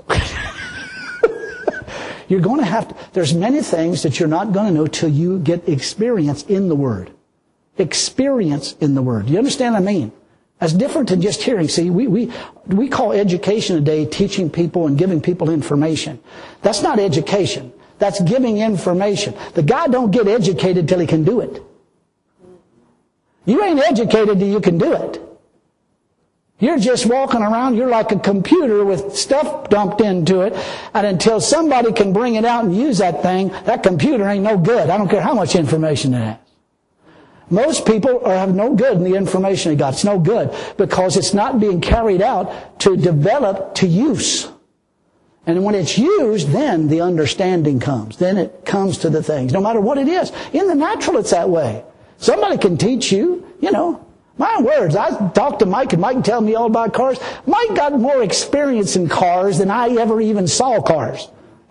Speaker 1: You're going to have to, there's many things that you're not going to know till you get experience in the Word. Experience in the Word. Do you understand what I mean? That's different than just hearing. See, we, we, we call education today teaching people and giving people information. That's not education. That's giving information. The guy don't get educated till he can do it. You ain't educated till you can do it. You're just walking around, you're like a computer with stuff dumped into it, and until somebody can bring it out and use that thing, that computer ain't no good. I don't care how much information it has. Most people are have no good in the information they got. It's no good because it's not being carried out to develop to use. And when it's used, then the understanding comes. Then it comes to the things, no matter what it is. In the natural, it's that way. Somebody can teach you, you know. My words, I talked to Mike and Mike can tell me all about cars. Mike got more experience in cars than I ever even saw cars.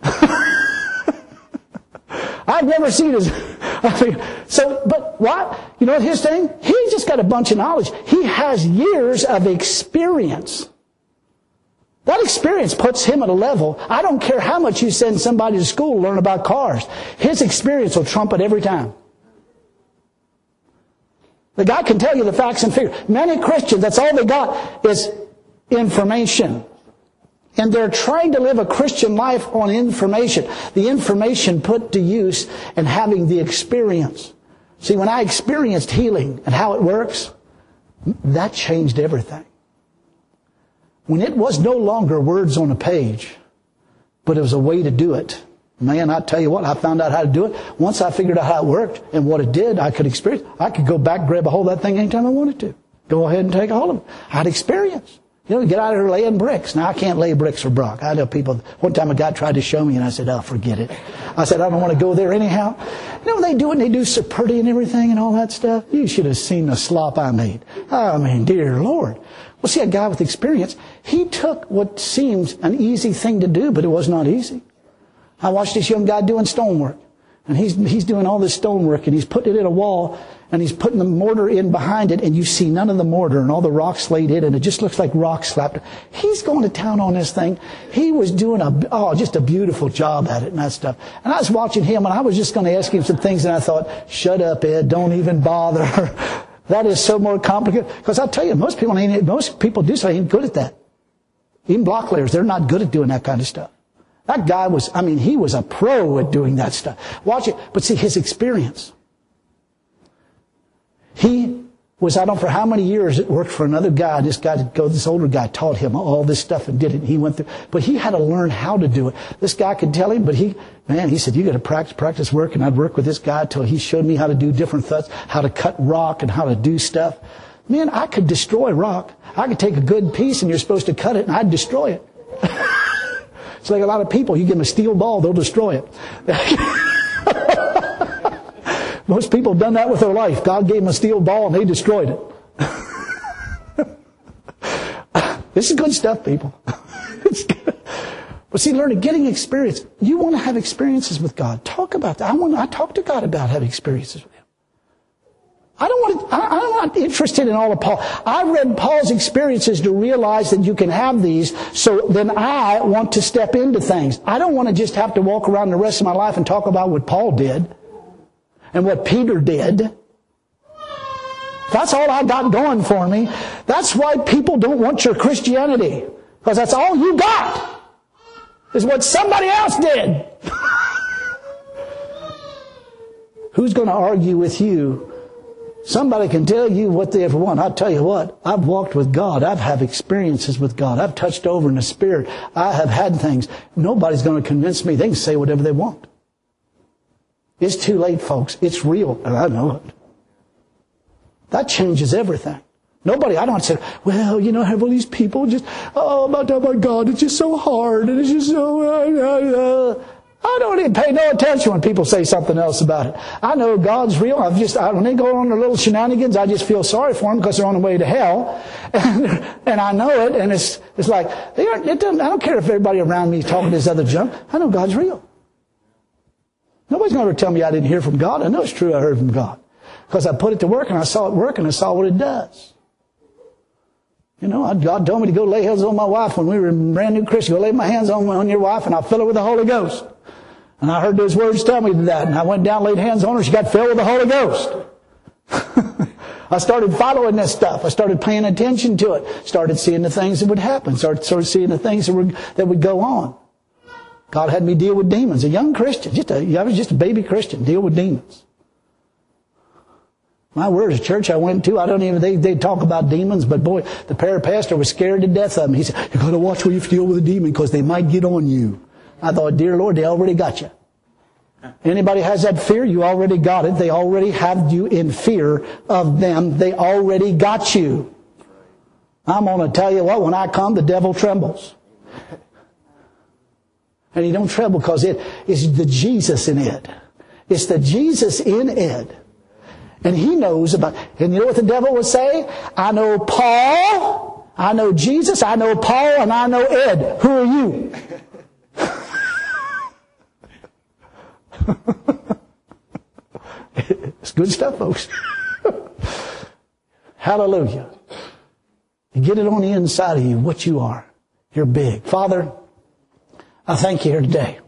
Speaker 1: I've never seen his, I mean, so, but what? You know what his thing? He just got a bunch of knowledge. He has years of experience. That experience puts him at a level. I don't care how much you send somebody to school to learn about cars. His experience will trump it every time. The guy can tell you the facts and figures. Many Christians, that's all they got is information. And they're trying to live a Christian life on information. The information put to use and having the experience. See, when I experienced healing and how it works, that changed everything. When it was no longer words on a page, but it was a way to do it. Man, I tell you what, I found out how to do it. Once I figured out how it worked and what it did, I could experience. I could go back, grab a hold of that thing anytime I wanted to. Go ahead and take a hold of it. I had experience. You know, get out of here laying bricks. Now, I can't lay bricks for Brock. I know people, one time a guy tried to show me and I said, oh, forget it. I said, I don't want to go there anyhow. You know, they do it and they do so pretty and everything and all that stuff. You should have seen the slop I made. I mean, dear Lord. Well, see, a guy with experience, he took what seems an easy thing to do, but it was not easy. I watched this young guy doing stonework. And he's he's doing all this stonework and he's putting it in a wall and he's putting the mortar in behind it and you see none of the mortar and all the rocks laid in and it just looks like rocks slapped. He's going to town on this thing. He was doing a, oh, just a beautiful job at it and that stuff. And I was watching him and I was just going to ask him some things and I thought, shut up, Ed, don't even bother. That is so more complicated. Because I'll tell you, most people ain't, most people do so ain't good at that. Even block layers, they're not good at doing that kind of stuff. That guy was, I mean, he was a pro at doing that stuff. Watch it. But see, his experience. He was, I don't know for how many years, it worked for another guy. This guy, this older guy taught him all this stuff and did it. And he went through, but he had to learn how to do it. This guy could tell him, but he, man, he said, you got to practice, practice work. And I'd work with this guy till he showed me how to do different things, how to cut rock and how to do stuff. Man, I could destroy rock. I could take a good piece and you're supposed to cut it and I'd destroy it. It's like a lot of people, you give them a steel ball, they'll destroy it. Most people have done that with their life. God gave them a steel ball and they destroyed it. This is good stuff, people. It's good. But see, learning, getting experience. You want to have experiences with God. Talk about that. I want. I talk to God about having experiences with Him. I don't want to, I, I'm not interested in all of Paul. I read Paul's experiences to realize that you can have these, so then I want to step into things. I don't want to just have to walk around the rest of my life and talk about what Paul did and what Peter did. That's all I got going for me. That's why people don't want your Christianity. Because that's all you got, is what somebody else did. Who's going to argue with you? Somebody can tell you what they ever want. I'll tell you what, I've walked with God. I've had experiences with God. I've touched over in the Spirit. I have had things. Nobody's going to convince me. They can say whatever they want. It's too late, folks. It's real, and I know it. That changes everything. Nobody, I don't say, well, you know, have all these people just, oh, my, oh my God, it's just so hard, and it's just so, uh, uh, uh. I don't even pay no attention when people say something else about it. I know God's real. I've just, I, when they go on their little shenanigans, I just feel sorry for them because they're on the way to hell. And, and I know it, and it's, it's like, they aren't, it doesn't, I don't care if everybody around me is talking this other junk. I know God's real. Nobody's going to ever tell me I didn't hear from God. I know it's true I heard from God. Because I put it to work, and I saw it work, and I saw what it does. You know, God told me to go lay hands on my wife when we were brand new Christians. Go lay my hands on, on your wife, and I'll fill her with the Holy Ghost. And I heard those words tell me that, and I went down, laid hands on her, she got filled with the Holy Ghost. I started following this stuff. I started paying attention to it. Started seeing the things that would happen. Started, started seeing the things that would, that would go on. God had me deal with demons. A young Christian, just a, I was just a baby Christian, deal with demons. My word, the church I went to, I don't even, they, they talk about demons, but boy, the parapastor was scared to death of them. He said, you got to watch where you deal with a demon because they might get on you. I thought, dear Lord, they already got you. Anybody has that fear, you already got it. They already have you in fear of them. They already got you. I'm going to tell you what, when I come, the devil trembles. And he don't tremble because it is the Jesus in it. It's the Jesus in it. And he knows about, and you know what the devil would say? I know Paul, I know Jesus, I know Paul, and I know Ed. Who are you? It's good stuff, folks. Hallelujah. You get it on the inside of you, what you are. You're big. Father, I thank you here today.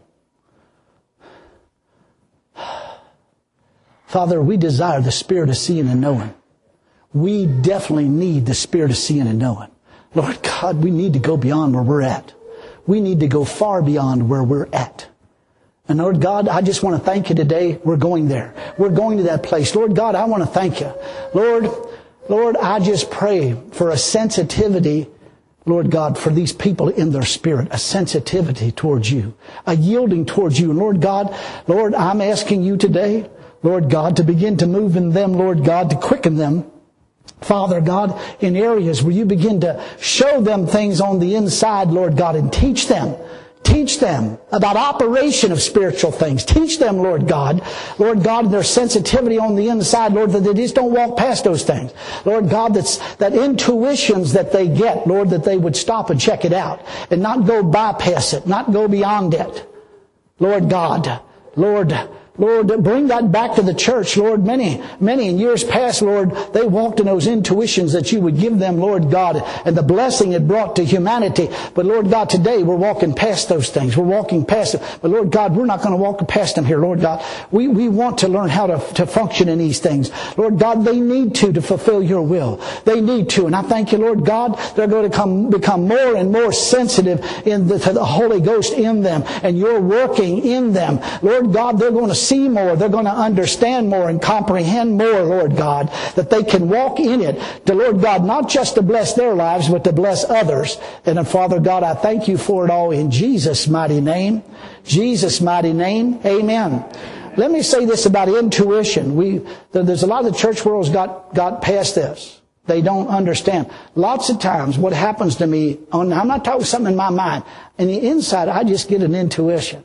Speaker 1: Father, we desire the spirit of seeing and knowing. we definitely need the spirit of seeing and knowing. Lord God, we need to go beyond where we're at. We need to go far beyond where we're at. And Lord God, I just want to thank you today. We're going there. We're going to that place. Lord God, I want to thank you. Lord, Lord, I just pray for a sensitivity, Lord God, for these people in their spirit, a sensitivity towards you, a yielding towards you. And Lord God, Lord, I'm asking you today, Lord God, to begin to move in them, Lord God, to quicken them. Father God, in areas where you begin to show them things on the inside, Lord God, and teach them. Teach them about operation of spiritual things. Teach them, Lord God, Lord God, their sensitivity on the inside, Lord, that they just don't walk past those things. Lord God, that's, that intuitions that they get, Lord, that they would stop and check it out and not go bypass it, not go beyond it. Lord God, Lord, Lord, bring that back to the church, Lord. Many, many in years past, Lord, they walked in those intuitions that you would give them, Lord God, and the blessing it brought to humanity. But Lord God, today we're walking past those things. We're walking past it. But Lord God, we're not going to walk past them here, Lord God. We, we want to learn how to, to function in these things. Lord God, they need to, to fulfill your will. They need to. And I thank you, Lord God, they're going to come, become more and more sensitive in the, to the Holy Ghost in them. And you're working in them. Lord God, they're going to see more. They're going to understand more and comprehend more, Lord God, that they can walk in it to, Lord God, not just to bless their lives, but to bless others. And uh, Father God, I thank you for it all in Jesus' mighty name. Jesus' mighty name. Amen. Let me say this about intuition. We, there's a lot of the church world's got, got past this. They don't understand. Lots of times what happens to me, on, I'm not talking something in my mind. In the inside, I just get an intuition.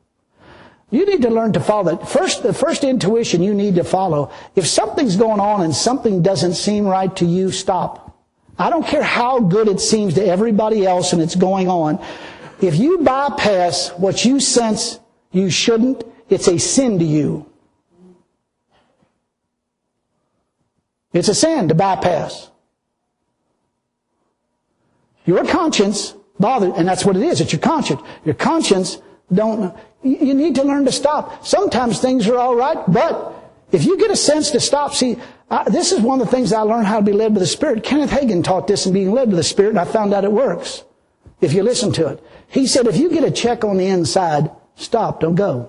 Speaker 1: You need to learn to follow that. First, the first intuition you need to follow, if something's going on and something doesn't seem right to you, stop. I don't care how good it seems to everybody else and it's going on. If you bypass what you sense you shouldn't, it's a sin to you. It's a sin to bypass. Your conscience bothers, and that's what it is. It's your conscience. Your conscience don't, you need to learn to stop. Sometimes things are all right, but if you get a sense to stop, see, I, this is one of the things I learned how to be led by the Spirit. Kenneth Hagin taught this in being led by the Spirit, and I found out it works if you listen to it. He said, if you get a check on the inside, stop, don't go.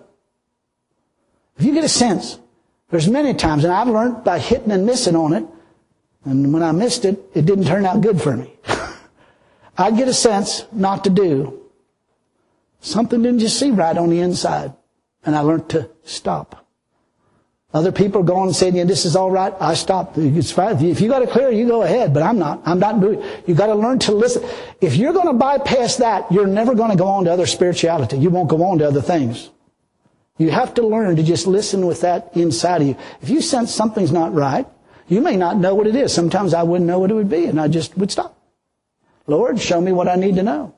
Speaker 1: If you get a sense, there's many times, and I've learned by hitting and missing on it, and when I missed it, it didn't turn out good for me. I get a sense not to do. Something didn't just seem right on the inside. And I learned to stop. Other people go on and say, yeah, this is all right. I stop. It's fine. If you got it clear, you go ahead. But I'm not. I'm not doing it. You got to learn to listen. If you're going to bypass that, you're never going to go on to other spirituality. You won't go on to other things. You have to learn to just listen with that inside of you. If you sense something's not right, you may not know what it is. Sometimes I wouldn't know what it would be, and I just would stop. Lord, show me what I need to know.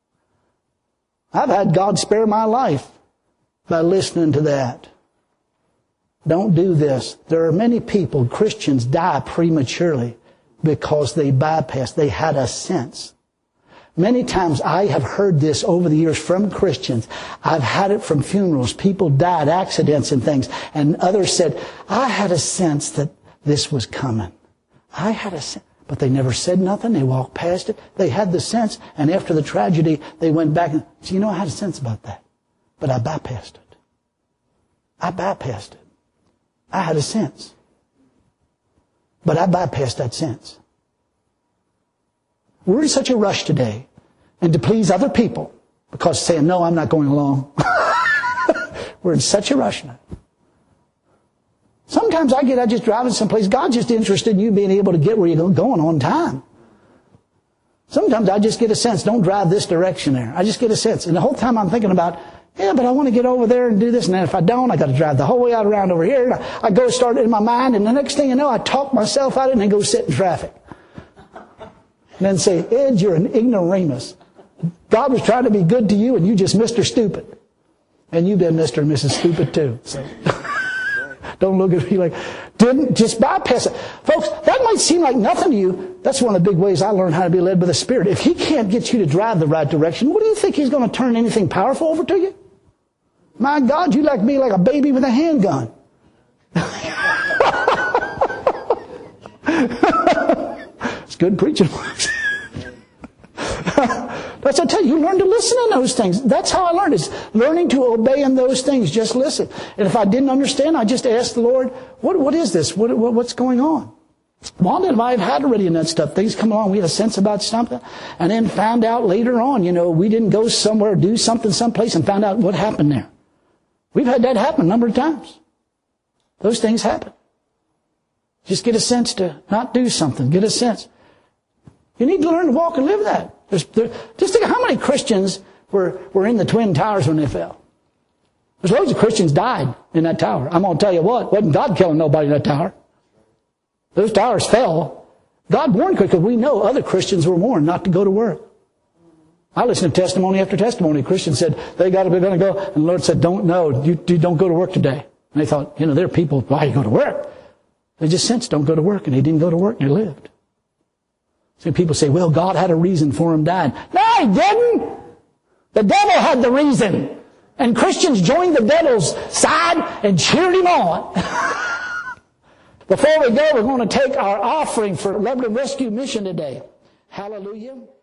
Speaker 1: I've had God spare my life by listening to that. Don't do this. There are many people, Christians, die prematurely because they bypassed. They had a sense. Many times I have heard this over the years from Christians. I've had it from funerals. People died, accidents and things. And others said, I had a sense that this was coming. I had a sense. But they never said nothing. They walked past it. They had the sense. And after the tragedy, they went back and said, you know, I had a sense about that. But I bypassed it. I bypassed it. I had a sense. But I bypassed that sense. We're in such a rush today. And to please other people. Because saying, no, I'm not going along. We're in such a rush now. Sometimes I get, I just driving someplace. God's just interested in you being able to get where you're going on time. Sometimes I just get a sense, don't drive this direction there. I just get a sense. And the whole time I'm thinking about, yeah, but I want to get over there and do this. And then if I don't, I got to drive the whole way out around over here. And I, I go start it in my mind. And the next thing you know, I talk myself out of it and then go sit in traffic. And then say, Ed, you're an ignoramus. God was trying to be good to you and you just Mister Stupid. And you've been Mister and Missus Stupid too. So. Don't look at me like, didn't just bypass it. Folks, that might seem like nothing to you. That's one of the big ways I learned how to be led by the Spirit. If He can't get you to drive the right direction, what do you think He's going to turn anything powerful over to you? My God, you like me like a baby with a handgun. It's good preaching. That's what I tell you. You learn to listen in those things. That's how I learned. Is learning to obey in those things. Just listen. And if I didn't understand, I just asked the Lord, "What? What is this? What? what what's going on?" Wanda and I have had already in that stuff. Things come along. We had a sense about something, and then found out later on. You know, we didn't go somewhere, do something, someplace, and found out what happened there. We've had that happen a number of times. Those things happen. Just get a sense to not do something. Get a sense. You need to learn to walk and live that. There's, there, just think of how many Christians were, were in the Twin Towers when they fell. There's loads of Christians died in that tower. I'm going to tell you what, wasn't God killing nobody in that tower. Those towers fell. God warned because we know other Christians were warned not to go to work. I listened to testimony after testimony. Christians said they got to be going to go, and the Lord said, "Don't no, you, you don't go to work today." And they thought, you know, there are people, why you go to work? They just sensed don't go to work, and they didn't go to work, and they lived. So people say, well, God had a reason for him dying. No, he didn't. The devil had the reason. And Christians joined the devil's side and cheered him on. Before we go, we're going to take our offering for Lebanon Rescue Mission today. Hallelujah.